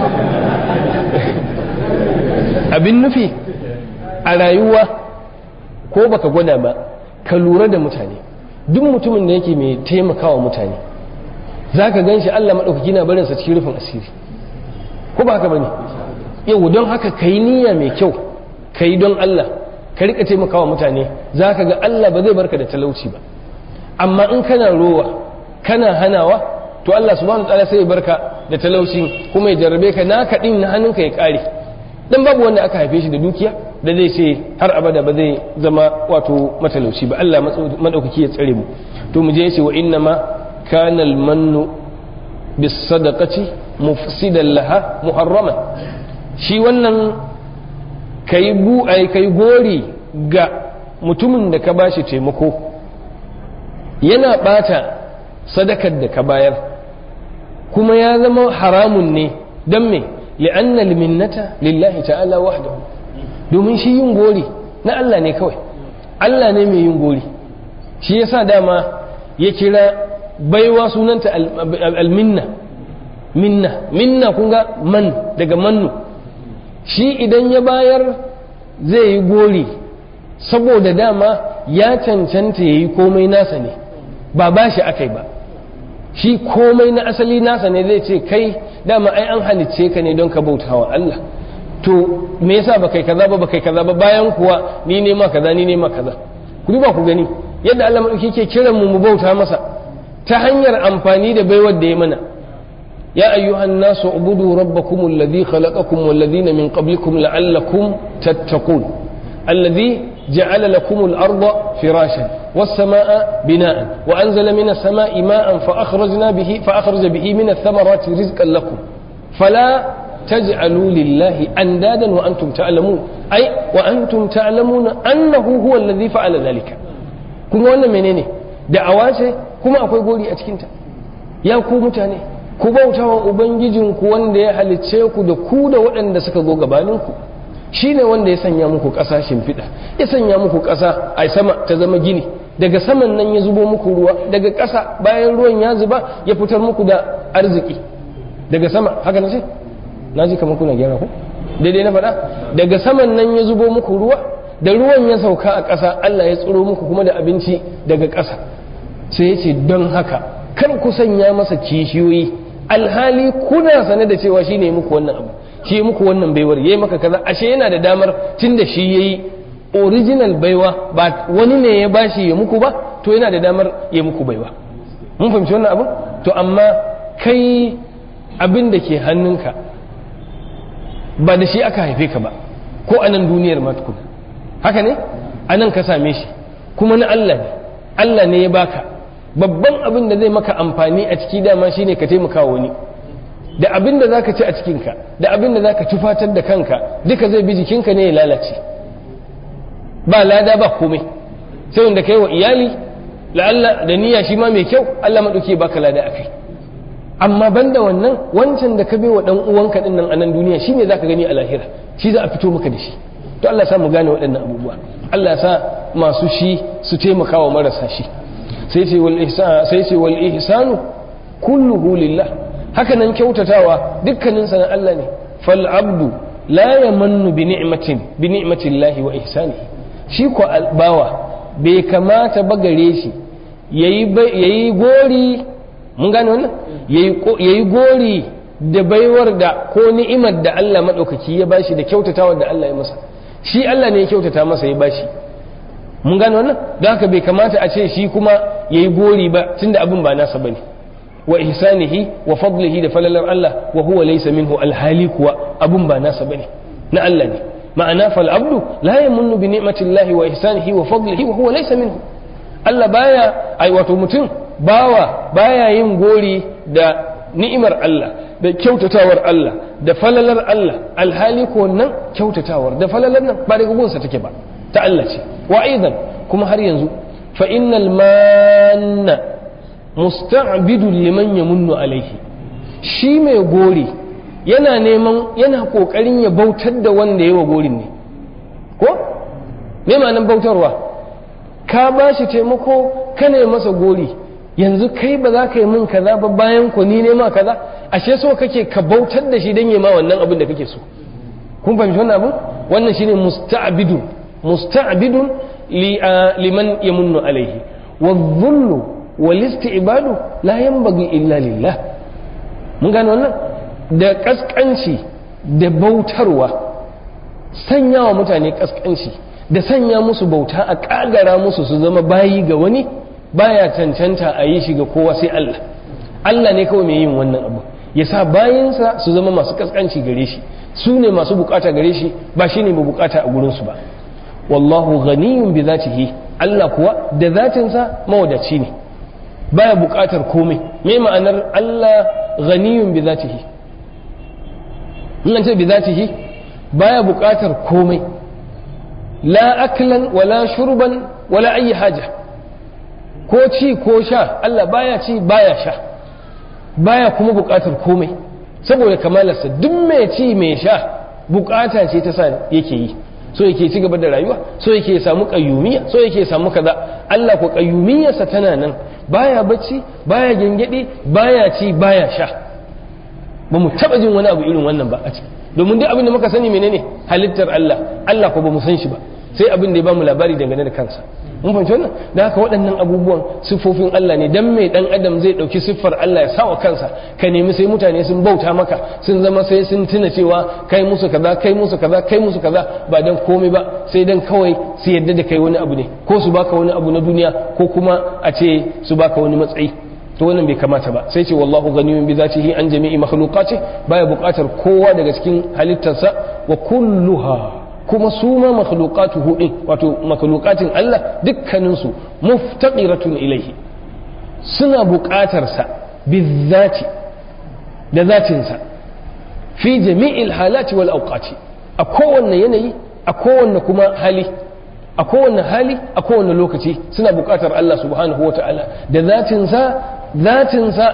abin nufi a rayuwa ko baka gwada ba ka lura da mutane duk mutumin da yake mai taimakawa mutane za ka gan shi Allah maɗaukaki na barinsa cikin rufin asiri ko ba haka ba ne yau don haka ka yi niyya mai kyau ka yi don Allah ka rika taimakawa mutane za ka ga Allah ba zai barka da talauci ba amma in kana rowa kana hanawa to Allah subhanahu wa ta'ala sai ya barka da talauci kuma ya jarrabe ka naka din na hannunka ya kare dan babu wanda aka haife shi da dukiya da zai ce har abada ba zai zama wato matalauci ba Allah madaukaki ya tsare mu to mu je shi wa inna ma kana al-mannu bis sadaqati mufsidan laha muharraman shi wannan kai bu ai kai gori ga mutumin da ka bashi taimako yana bata sadakar da ka bayar kuma ya zama haramun ne dan me li'anna al-minnata lillahi ta'ala wahdahu domin shi yin gori na Allah ne kawai Allah ne mai yin gori shi yasa dama ya kira baiwa sunanta al-minna minna minna kun ga man daga mannu shi idan ya bayar zai yi gori saboda dama ya cancanta yayi komai nasa ne ba bashi akai ba shi komai na asali nasa ne zai ce kai dama ai an halicce ka ne don ka bautawa Allah to me yasa ba kai kaza ba ba kai kaza ba bayan kuwa ni ne ma kaza ni ne ma kaza ku duba ku gani yadda Allah madauki yake kiran mu mu bauta masa ta hanyar amfani da baiwar da ya mana ya ayyuhan nasu ubudu rabbakum alladhi khalaqakum wal ladina min qablikum la'allakum tattaqun alladhi ja'ala lakum al-ardha firashan was-samaa'a bina'an wa anzala minas samaa'i ma'an fa akhrajna bihi fa akhraja bihi minath thamarati rizqan lakum fala تجعلوا لله أندادا وأنتم تعلمون أي وأنتم تعلمون أنه هو الذي فعل ذلك كما وانا منيني دعوات كما أقول قولي أتكنت يا كو متاني ku bautawa ubangijinku wanda ya halicce ku da ku da waɗanda suka zo gabaninku shine wanda ya sanya muku ƙasa shimfiɗa ya sanya muku ƙasa a sama ta zama gini daga saman nan ya zubo muku ruwa daga ƙasa bayan ruwan ya zuba ya fitar muku da arziki daga sama haka na ce na ji kamar kuna gyara ku daidai na faɗa daga saman nan ya zubo muku ruwa da ruwan ya sauka a ƙasa Allah ya tsiro muku kuma da abinci daga ƙasa sai ya ce don haka kar ku sanya masa kishiyoyi alhali kuna sane da cewa shi ne muku wannan abu shi muku wannan baiwar yayi maka kaza ashe yana da damar tunda shi yayi original baiwa ba wani ne ya bashi ya muku ba to yana da damar ya muku baiwa mun fahimci wannan abu to amma kai abin da ke hannunka ba da shi aka haife ka ba ko anan duniyar ma tukuna haka ne anan ka same shi kuma na Allah ne Allah ne ya baka babban abin da zai maka amfani a ciki dama shine ka taimaka wa wani da abin da zaka ci a cikinka da abin da zaka tufatar da kanka duka zai bi jikinka ne ya lalace ba lada ba komai sai wanda kai wa iyali la'alla da niyya shi ma mai kyau Allah madauki ya baka lada akai amma banda wannan wancan da ka bai wa dan uwanka din nan a nan duniya shine zaka gani a lahira shi za a fito maka da shi to Allah ya sa mu gane waɗannan abubuwa Allah ya sa masu shi su taimaka wa marasa shi sai ce wal ihsan sai ce wal ihsanu kulluhu lillah haka nan kyautatawa dukkanin sa na Allah ne fal abdu la yamannu bi ni'matin bi ni'mati Allah wa ihsanihi shi ko albawa bai kamata ba gare shi yayi yayi gori mun gane wannan yayi gori da baiwar da ko ni'imar da Allah madaukaki ya bashi da kyautatawa da Allah ya masa shi Allah ne ya kyautata masa ya bashi mun gane wannan don haka bai kamata a ce shi kuma yayi gori ba tunda abin ba nasa bane wa ihsanihi wa fadlihi da falalar Allah wa huwa laysa minhu alhali kuwa abin ba nasa bane na Allah ne ma'ana fal abdu la yamunnu bi ni'matillahi wa ihsanihi wa fadlihi wa huwa laysa minhu Allah baya ai wato mutum bawa baya yin gori da ni'imar Allah da kyautatawar Allah da falalar Allah alhali ko wannan kyautatawar da falalar nan ba daga gunsa take ba ta Allah ce wa aidan kuma har yanzu fa innal manna musta'bidun liman yamunnu alaihi shi mai gori yana neman yana kokarin ya bautar da wanda yawa gorin ne ko me ma'anar bautarwa ka bashi taimako kana masa gori yanzu kai ba za ka yi min kaza ba bayan ku ni ne ma kaza ashe so kake ka bautar da shi dan yi ma wannan abin da kake so kun fahimci wannan abu wannan shine musta'bidun musta'bidun li liman yamunnu alaihi wadh-dhullu wal-isti'badu la yanbaghi illa lillah mun gane wannan da kaskanci da bautarwa sanya wa mutane kaskanci da sanya musu bauta a kagara musu su zama bayi ga wani baya cancanta a yi shi ga kowa sai Allah Allah ne kawai mai yin wannan abu ya sa bayinsa su zama masu kaskanci gare shi su ne masu bukata gare shi ba shi ne mai bukata a gurinsu ba wallahu ghaniyun bi zatihi Allah kuwa da zatinsa mawadaci ne baya bukatar komai me ma'anar Allah ghaniyun bi zatihi in ce bi zatihi baya bukatar komai la aklan wala shurban wala ayi haja ko ci ko sha Allah baya ci baya sha baya kuma bukatar komai saboda kamalarsa duk mai ci mai sha bukata ce ta sa yake yi so yake ci gaba da rayuwa so yake samu kayyumiya so yake samu kaza Allah ko kayyumiyarsa tana nan baya bacci baya gengedi baya ci baya sha ba mu taba jin wani abu irin wannan ba a ciki domin duk abin da muka sani menene halittar Allah Allah ko ba mu san shi ba sai abin da ya ba mu labari dangane da kansa mun fahimci wannan da haka waɗannan abubuwan siffofin Allah ne dan mai dan adam zai dauki siffar Allah ya sawa kansa ka nemi sai mutane sun bauta maka sun zama sai sun tuna cewa kai musu kaza kai musu kaza kai musu kaza ba dan komai ba sai dan kawai su yadda da kai wani abu ne ko su baka wani abu na duniya ko kuma a ce su baka wani matsayi to wannan bai kamata ba sai ce wallahu ghaniyun bi zatihi an jami'i makhluqati baya buƙatar kowa daga cikin halittarsa wa kulluha kuma su ma makhluqatuhu din wato makhluqatin Allah dukkanin su muftaqiratun ilayhi suna buƙatar sa bizati da zatin sa fi jami'il halati wal awqati a kowanne yanayi a kowanne kuma hali a kowanne hali a kowanne lokaci suna buƙatar Allah subhanahu wata'ala da zatin sa zatin sa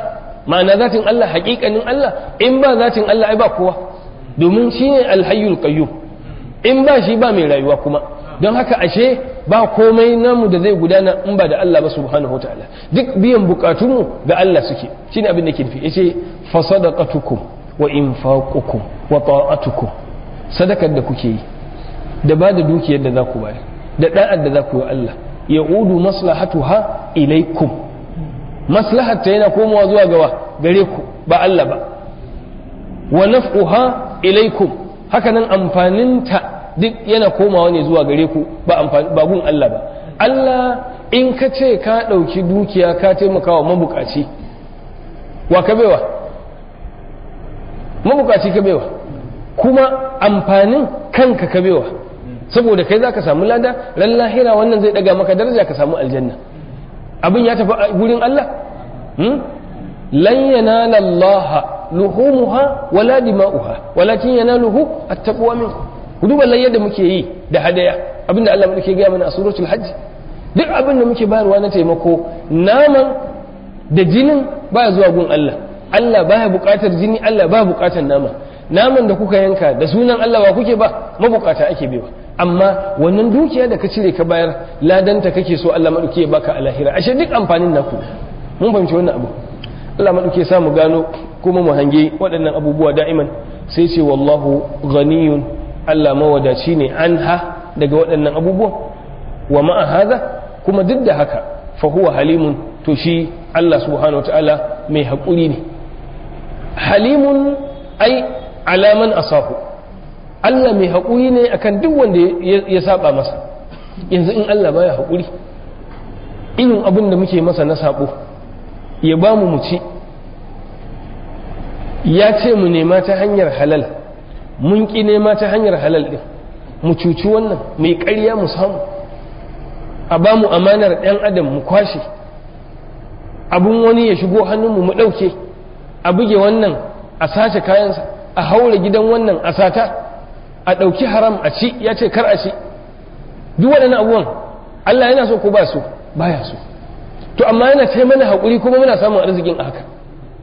ma'ana zatin Allah haƙiƙanin Allah in ba zatin Allah ai ba kowa domin shine alhayyul qayyum in ba shi ba mai rayuwa kuma don haka ashe ba komai namu da zai gudana in ba da Allah ba subhanahu wataala duk biyan bukatunmu ga Allah suke shine abin da ke nufi yace fa sadaqatukum wa infaqukum wa ta'atukum sadakar da kuke yi da ba da dukiyar da za ku bayar da da'ar da za ku yi Allah ya'udu maslahatuha ilaikum maslahatta yana komawa zuwa gawa gare ku ba Allah ba wa naf'uha ilaikum haka nan amfaninta duk yana komawa ne zuwa gare ku ba amfani ba gun Allah ba Allah in ka ce ka ɗauki dukiya ka taimaka wa mabukaci wa ka baiwa mabukaci ka baiwa kuma amfanin kanka ka baiwa saboda kai za ka samu lada ran lahira wannan zai daga maka daraja ka samu aljanna abin ya tafi gurin Allah lan yanala Allah luhumuha wala dima'uha walakin yanaluhu at-taqwa minkum ku duba yadda muke yi da hadaya abinda Allah muke gaya mana a suratul hajj duk abinda muke bayarwa na taimako naman da jinin baya zuwa gun Allah Allah baya bukatar jini Allah baya bukatar nama naman da kuka yanka da sunan Allah wa kuke ba mabukata ake baiwa amma wannan dukiya da ka cire ka bayar ladanta kake so Allah madauke ya baka a lahira ashe duk amfanin naku mun fahimci wannan abu Allah madauke ya samu gano kuma mu hange waɗannan abubuwa da'iman sai ce wallahu ghaniyun Allah mawadaci ne anha daga waɗannan abubuwan wa ma'a hadha kuma duk da haka fa huwa halimun to shi Allah subhanahu wataala mai haƙuri ne halimun ai alaman asahu Allah mai haƙuri ne akan duk wanda ya saba masa yanzu in Allah baya haƙuri irin abin da muke masa na sabo ya ba mu ci ya ce mu nema ta hanyar halal mun ƙi nema ta hanyar halal ɗin mu cuci wannan mai ƙarya mu samu a ba mu amanar ɗan adam mu kwashe abun wani ya shigo hannunmu mu ɗauke a buge wannan a sace kayansa a haure gidan wannan a sata a ɗauki haram a ci ya ce kar a ci duk waɗannan abubuwan Allah yana so ko ba so baya so to amma yana ce mana haƙuri kuma muna samun arzikin a haka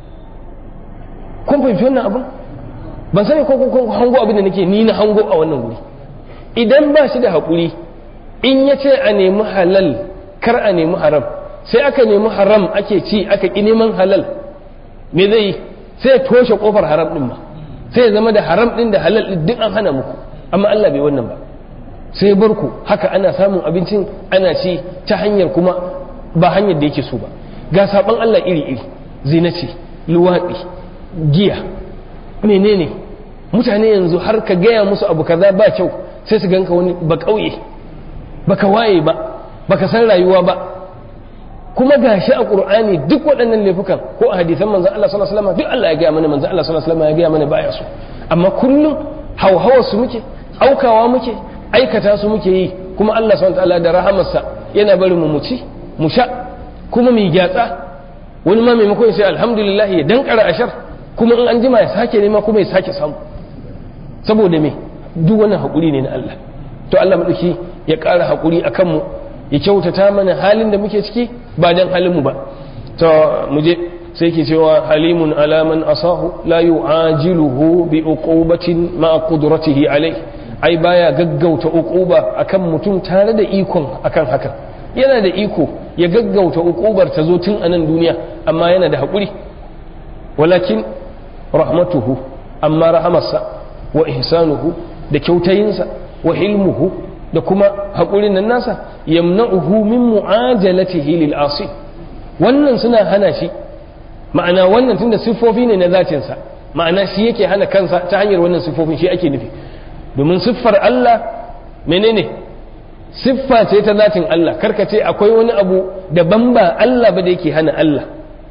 kun fahimci wannan abin ban sani ko kun hango abin da nake ni na hango a wannan wuri idan ba shi da haƙuri in ya ce a nemi halal kar a nemi haram sai aka nemi haram ake ci aka ƙi neman halal me zai yi sai ya toshe ƙofar haram ɗin ma sai ya zama da haram ɗin da halal ɗin duk an hana muku amma Allah bai wannan ba sai bar ku haka ana samun abincin ana ci ta hanyar kuma ba hanyar da yake so ba ga saban Allah iri-iri zina ce luwaɗi giya menene mutane yanzu har ka gaya musu abu kaza ba kyau sai su ganka wani ba ƙauye baka waye ba baka san rayuwa ba kuma gashi a Qur'ani duk waɗannan laifukan ko a hadisan manzon Allah sallallahu alaihi wasallam duk Allah ya gaya mana manzon Allah sallallahu alaihi wasallam ya gaya mana baya su amma kullum hauhawa su muke aukawa muke aikata su muke yi kuma Allah subhanahu wataala da rahamarsa yana bari mu muci mu sha kuma mu gyatsa wani ma maimakon sai alhamdulillah ya dankara ashar kuma in an jima ya sake nema kuma ya sake samu saboda me duk wannan hakuri ne na Allah to Allah madauki ya ƙara hakuri akan mu ya kyautata mana halin da muke ciki ba dan halin mu ba to mu je sai ke cewa halimun alaman asahu la yu'ajiluhu bi uqubatin ma qudratihi alai ai baya gaggauta uquba akan mutum tare da ikon akan hakan yana da iko ya gaggauta uqubar ta zo tun anan duniya amma yana da hakuri walakin rahmatuhu amma rahamarsa wa ihsanuhu da kyautayinsa wa hilmuhu da kuma haƙurin nan nasa yamna'uhu min mu'ajalatihi lil asi wannan suna hana shi ma'ana wannan tunda siffofi ne na zatin sa ma'ana shi yake hana kansa ta hanyar wannan siffofin shi ake nufi domin siffar Allah menene siffa ce ta zatin Allah karka ce akwai wani abu daban ba Allah ba da yake hana Allah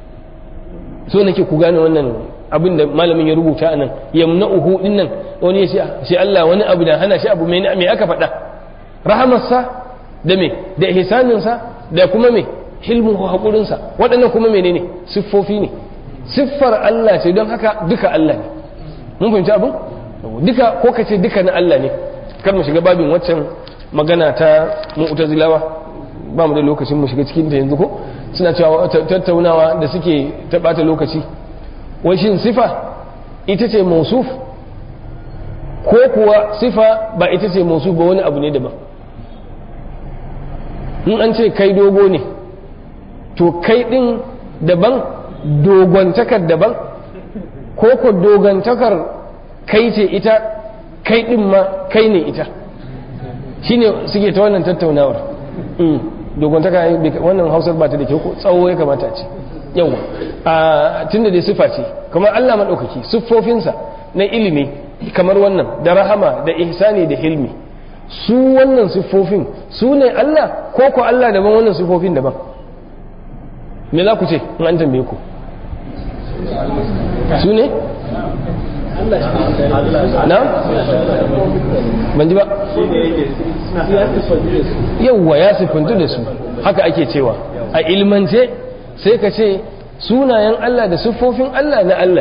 so nake ku gane wannan abin da malamin ya rubuta anan yamna'uhu dinnan wani ya ce shi Allah wani abu da hana shi abu me aka faɗa rahamarsa da me da ihsaninsa da kuma me hilmuhu haƙurinsa waɗannan kuma menene siffofi ne siffar Allah ce don haka duka Allah ne mun fahimci abin duka ko kace duka na Allah ne kar mu shiga babin waccan magana ta mu'tazilawa ba mu da lokacin mu shiga cikin ta yanzu ko suna cewa tattaunawa da suke ta bata lokaci wai shin sifa ita ce mausuf ko kuwa sifa ba ita ce mausuf ba wani abu ne daban. in an ce kai dogo ne to kai din daban dogontakar daban ko ko dogontakar kai ce ita kai din ma kai ne ita shine suke ta wannan tattaunawar. dogontaka wannan hausar ba ta da kyau ko tsawo ya kamata a ce yawa a tunda dai sifa ce kamar Allah madaukaki siffofinsa na ilimi kamar wannan da rahama da ihsani da hilmi su wannan siffofin su ne Allah ko ko Allah daban wannan siffofin daban me za ku ce in an tambaye ku su ne na ban ji ba yawwa ya siffantu da su haka ake cewa a ilmance sai ka ce sunayen Allah da siffofin Allah na Allah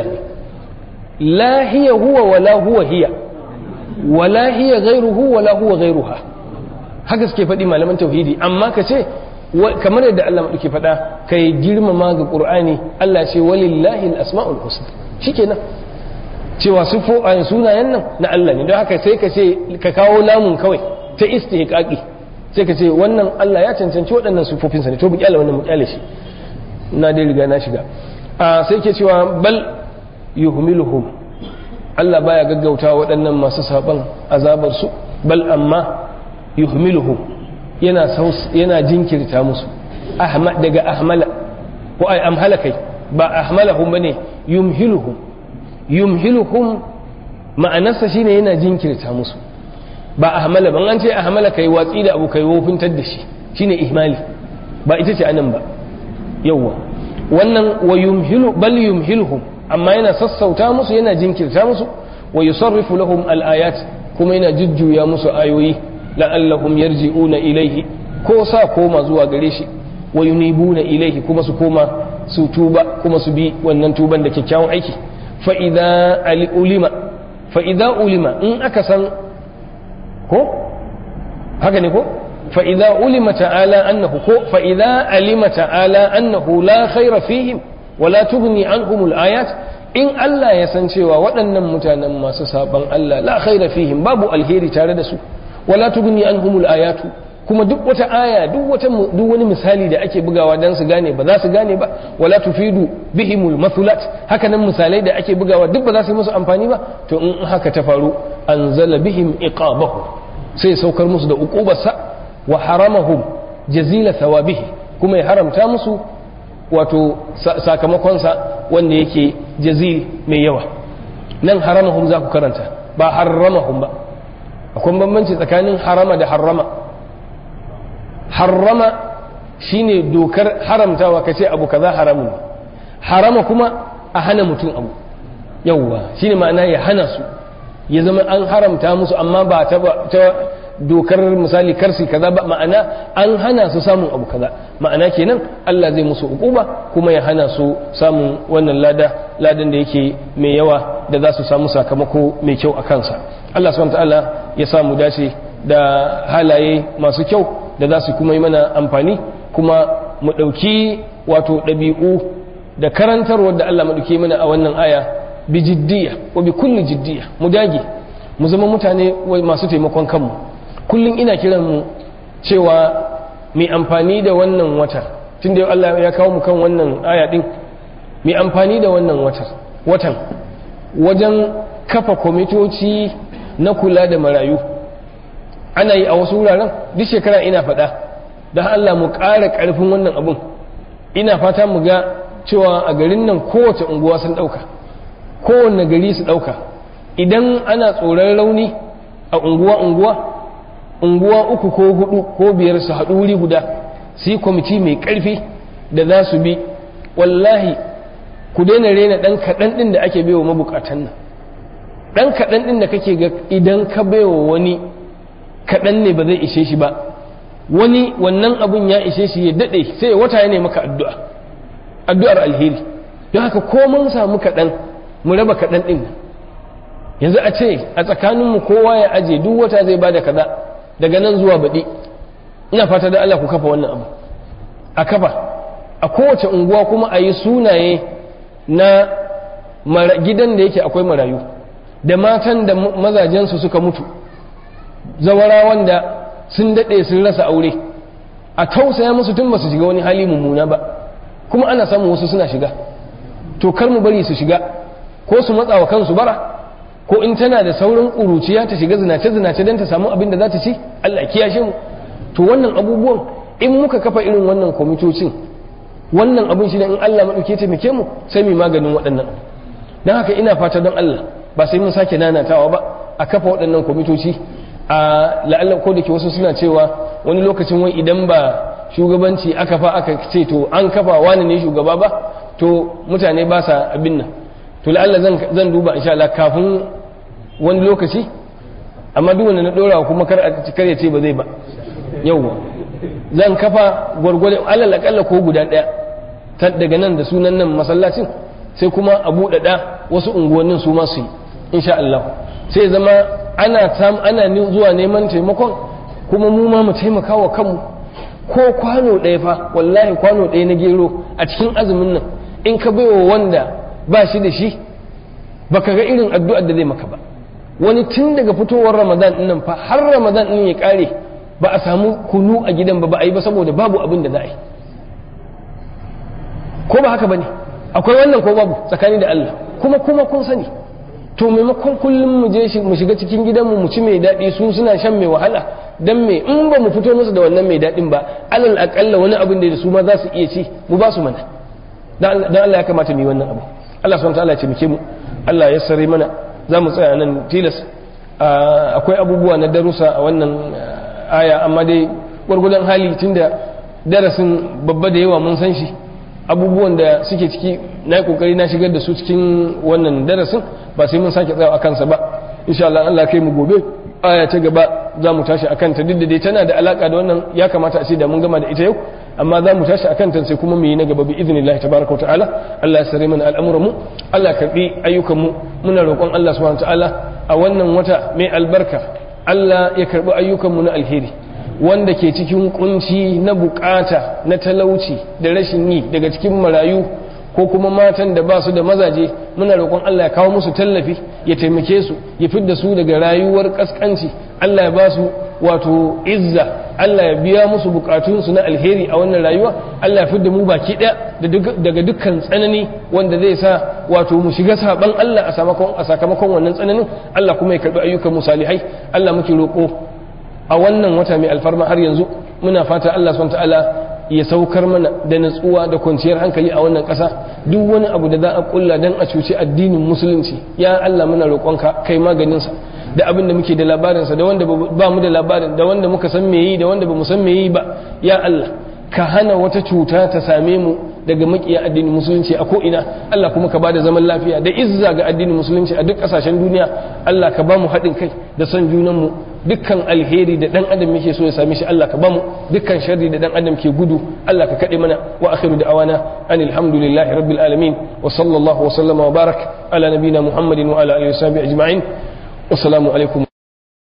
ne la hiya huwa wala huwa hiya wala hiya ghairuhu wala huwa ghairuha haka suke faɗi malaman tauhidi amma ka ce kamar yadda Allah maɗauki faɗa kai girmama ga Qur'ani Allah ce walillahi al-asma'ul husna shikenan cewa siffofin sunayen nan na Allah ne don haka sai ka ce ka kawo lamun kawai ta istihqaqi sai ka ce wannan Allah ya cancanci waɗannan siffofinsa ne to buƙi Allah wannan muƙyale shi na dai riga na shiga a sai ke cewa bal yuhmiluhum Allah baya gaggauta waɗannan masu saban azabar su bal amma yuhmiluhum yana yana jinkirta musu ahma daga ahmala ko ai amhala kai ba ahmalahum bane yumhiluhum yumhiluhum ma'anarsa shine yana jinkirta musu ba ahmala ban an ce ahmala kai watsi da abu kai wofintar da shi shine ihmali ba ita ce anan ba yawa wannan wa yumhilu bal yumhiluhum amma yana sassauta musu yana jinkirta musu wa yusarrifu lahum al-ayat kuma yana jujjuya musu ayoyi la'allahum yarji'una ilayhi ko sa koma zuwa gare shi wa yunibuna ilayhi kuma su koma su tuba kuma su bi wannan tuban da kyakkyawan aiki fa idza ulima fa idza ulima in aka san ko haka ne ko fa idza ulima ta'ala annahu ko fa idza alima ta'ala annahu la khayra fihim wa la tughni anhum al-ayat in Allah ya san cewa waɗannan mutanen masu saban Allah la khayra fihim babu alheri tare da su wala tughni anhum al-ayatu kuma duk wata aya duk wata duk wani misali da ake bugawa dan su gane ba za su gane ba wala tufidu bihimul mathulat haka nan misalai da ake bugawa duk ba za su yi musu amfani ba to in haka ta faru anzala bihim iqabahu sai saukar musu da uqubarsa wa haramahum jazila thawabihi kuma ya haramta musu wato sakamakon sa wanda yake jazil mai yawa nan haramahum za ku karanta ba harramahum ba akwai bambanci tsakanin harama da harrama harrama shine dokar haramtawa kace abu kaza haramun harama kuma a hana mutum abu yawwa shine ma'ana ya hana su ya zama an haramta musu amma ba ta, ta dokar misali karsi kaza ba ma'ana an hana su samun abu kaza ma'ana kenan Allah zai musu ukuba kuma ya hana su samun wannan lada ladan da yake mai yawa da za su samu sakamako mai kyau a kansa Allah subhanahu wa ta'ala ya samu dace da halaye masu kyau da za su kuma yi mana amfani kuma mu ɗauki wato ɗabi'u da karantarwar da Allah maɗauki mana a wannan aya bi jiddiya wa bi kulli jiddiya mu dage mu zama mutane masu taimakon kanmu kullum ina kiran mu cewa mai amfani da wannan wata tunda Allah ya kawo mu kan wannan aya din mai amfani da wannan watan watan wajen kafa kwamitoci na kula da marayu ana yi a wasu wuraren duk shekara ina faɗa don Allah mu ƙara ƙarfin wannan abun ina fata mu ga cewa a garin nan kowace unguwa sun ɗauka kowanne gari su ɗauka idan ana tsoron rauni a unguwa unguwa unguwa uku ko hudu ko biyar su haɗu wuri guda su yi kwamiti mai ƙarfi da za su bi wallahi ku daina rena ɗan kaɗan ɗin da ake baiwa mabukatan nan ɗan kaɗan ɗin da kake ga idan ka baiwa wani kaɗan ne ba zai ishe shi ba wani wannan abun ya ishe shi ya daɗe sai wata ya ne maka addu'a addu'ar alheri don haka ko mun samu kaɗan mu raba kaɗan ɗin yanzu a ce a tsakaninmu kowa ya aje duk wata zai bada kaza daga nan zuwa baɗi ina fata da Allah ku kafa wannan abu a kafa a kowace unguwa kuma a yi sunaye na gidan da yake akwai marayu da matan da mazajensu suka mutu, zawarawan da sun daɗe sun rasa aure, a tausaya musu tun ba su shiga wani hali mummuna ba, kuma ana samun wasu suna shiga, to kar mu bari su shiga ko su matsa wa kansu bara, ko in tana da saurin ƙuruciya ta shiga zinace-zinace don ta samu abin da za ta ci, Allah kiyashe mu. To wannan abubuwan in muka kafa irin wannan kwamitocin, wannan abin shi ne in Allah maɗauke taimake mu sai mu maganin waɗannan. Don haka ina fata don Allah ba sai mun sake nanatawa ba a kafa waɗannan kwamitoci. A la'alla ko da ke wasu suna cewa wani lokacin wai idan ba shugabanci aka fa aka ce to an kafa wani ne shugaba ba, to mutane ba sa abin nan. To la'alla zan zan duba insha Allah kafin wani lokaci, amma duk wanda na dora kuma kar a kar ya ce ba zai ba. Yawwa zan kafa gwargwadon alal akalla ko guda daya daga nan da sunan nan masallacin, sai kuma a buɗaɗa wasu unguwannin su ma su yi insha Allah. Sai zama ana tam ana zuwa neman taimakon, kuma mu ma mu taimaka wa kanmu. Ko kwano ɗaya fa, wallahi kwano ɗaya na gero a cikin azumin nan in ka baiwa wanda ba shi da shi, baka ga irin addu'ar da zai maka ba. Wani tun daga fitowar Ramadan ɗin nan fa har Ramadan ɗin ya ƙare ba a samu kunu a gidan ba, ba a yi ba saboda babu abin da za a yi. Ko ba haka ba ne? Akwai wannan ko babu tsakani da Allah, kuma kuma kun sani. To maimakon kullum mu je mu shiga cikin gidanmu mu ci mai daɗi, su suna shan mai wahala, dan me in ba mu fito musu da wannan mai daɗin ba, alal akalla wani abin da su ma za su iya ci mu ba su mana. Dan Allah ya kamata mu yi wannan abu. Allah subhanahu wa ta'ala ya taimake mu, Allah ya sare mana. Za mu tsaya nan tilas. Akwai abubuwa na darussa a wannan aya, amma dai gwargwadon hali tunda darasin babba da yawa mun san shi, abubuwan da suke ciki na yi kokari na shigar da su cikin wannan darasin, ba sai mun sake tsayawa a kansa ba. Insha Allah Allah kai mu gobe aya ta gaba za mu tashi akan ta, duk da dai tana da alaka da wannan, ya kamata a ce da mun gama da ita yau, amma za mu tashi akan ta sai kuma mu yi na gaba bi idnillahi tabaraka wa ta'ala. Allah ya sare mana al'amuran mu, Allah ya karbi ayyukan mu. Muna roƙon Allah subhanahu wa ta'ala a wannan wata mai albarka, Allah ya karbi ayyukan mu na alheri. Wanda ke cikin kunci na bukata na talauci da rashin yi daga cikin marayu ko kuma matan da ba su da mazaje, muna roƙon Allah ya kawo musu tallafi, ya taimake su, ya fidda su daga rayuwar kaskanci. Allah ya ba su wato izza, Allah ya biya musu bukatunsu na alheri a wannan rayuwa. Allah ya fidda mu baki ɗaya daga dukkan tsanani wanda zai sa wato mu shiga saban Allah a sakamakon wannan tsananin. Allah kuma ya karɓi ayyukan mu salihai. Allah muke roƙo a wannan wata mai alfarma har yanzu muna fata Allah subhanahu ta'ala ya saukar mana da natsuwa da kwanciyar hankali a wannan ƙasa. Duk wani abu da za a kulla dan a cuci addinin musulunci, ya Allah muna roƙonka kai maganin sa, da abin da muke da labarin sa, da wanda ba mu da labarin, da wanda muka san me yi, da wanda ba mu san me yi ba. Ya Allah ka hana wata cuta ta same mu daga makiya addinin musulunci a ko'ina. Allah kuma ka bada zaman lafiya da izza ga addinin musulunci a duk ƙasashen duniya. Allah ka ba mu haɗin kai da son junanmu. Dukkan alheri da dan adam yake so ya same shi Allah ka bamu, dukkan sharri da dan adam ke gudu Allah ka kade mana. Wa akhiru da'awana anil hamdulillahi rabbil alamin, wa sallallahu wa sallama wa barak ala nabina Muhammadin wa ala alihi wa sahbihi ajma'in. Wassalamu alaikum.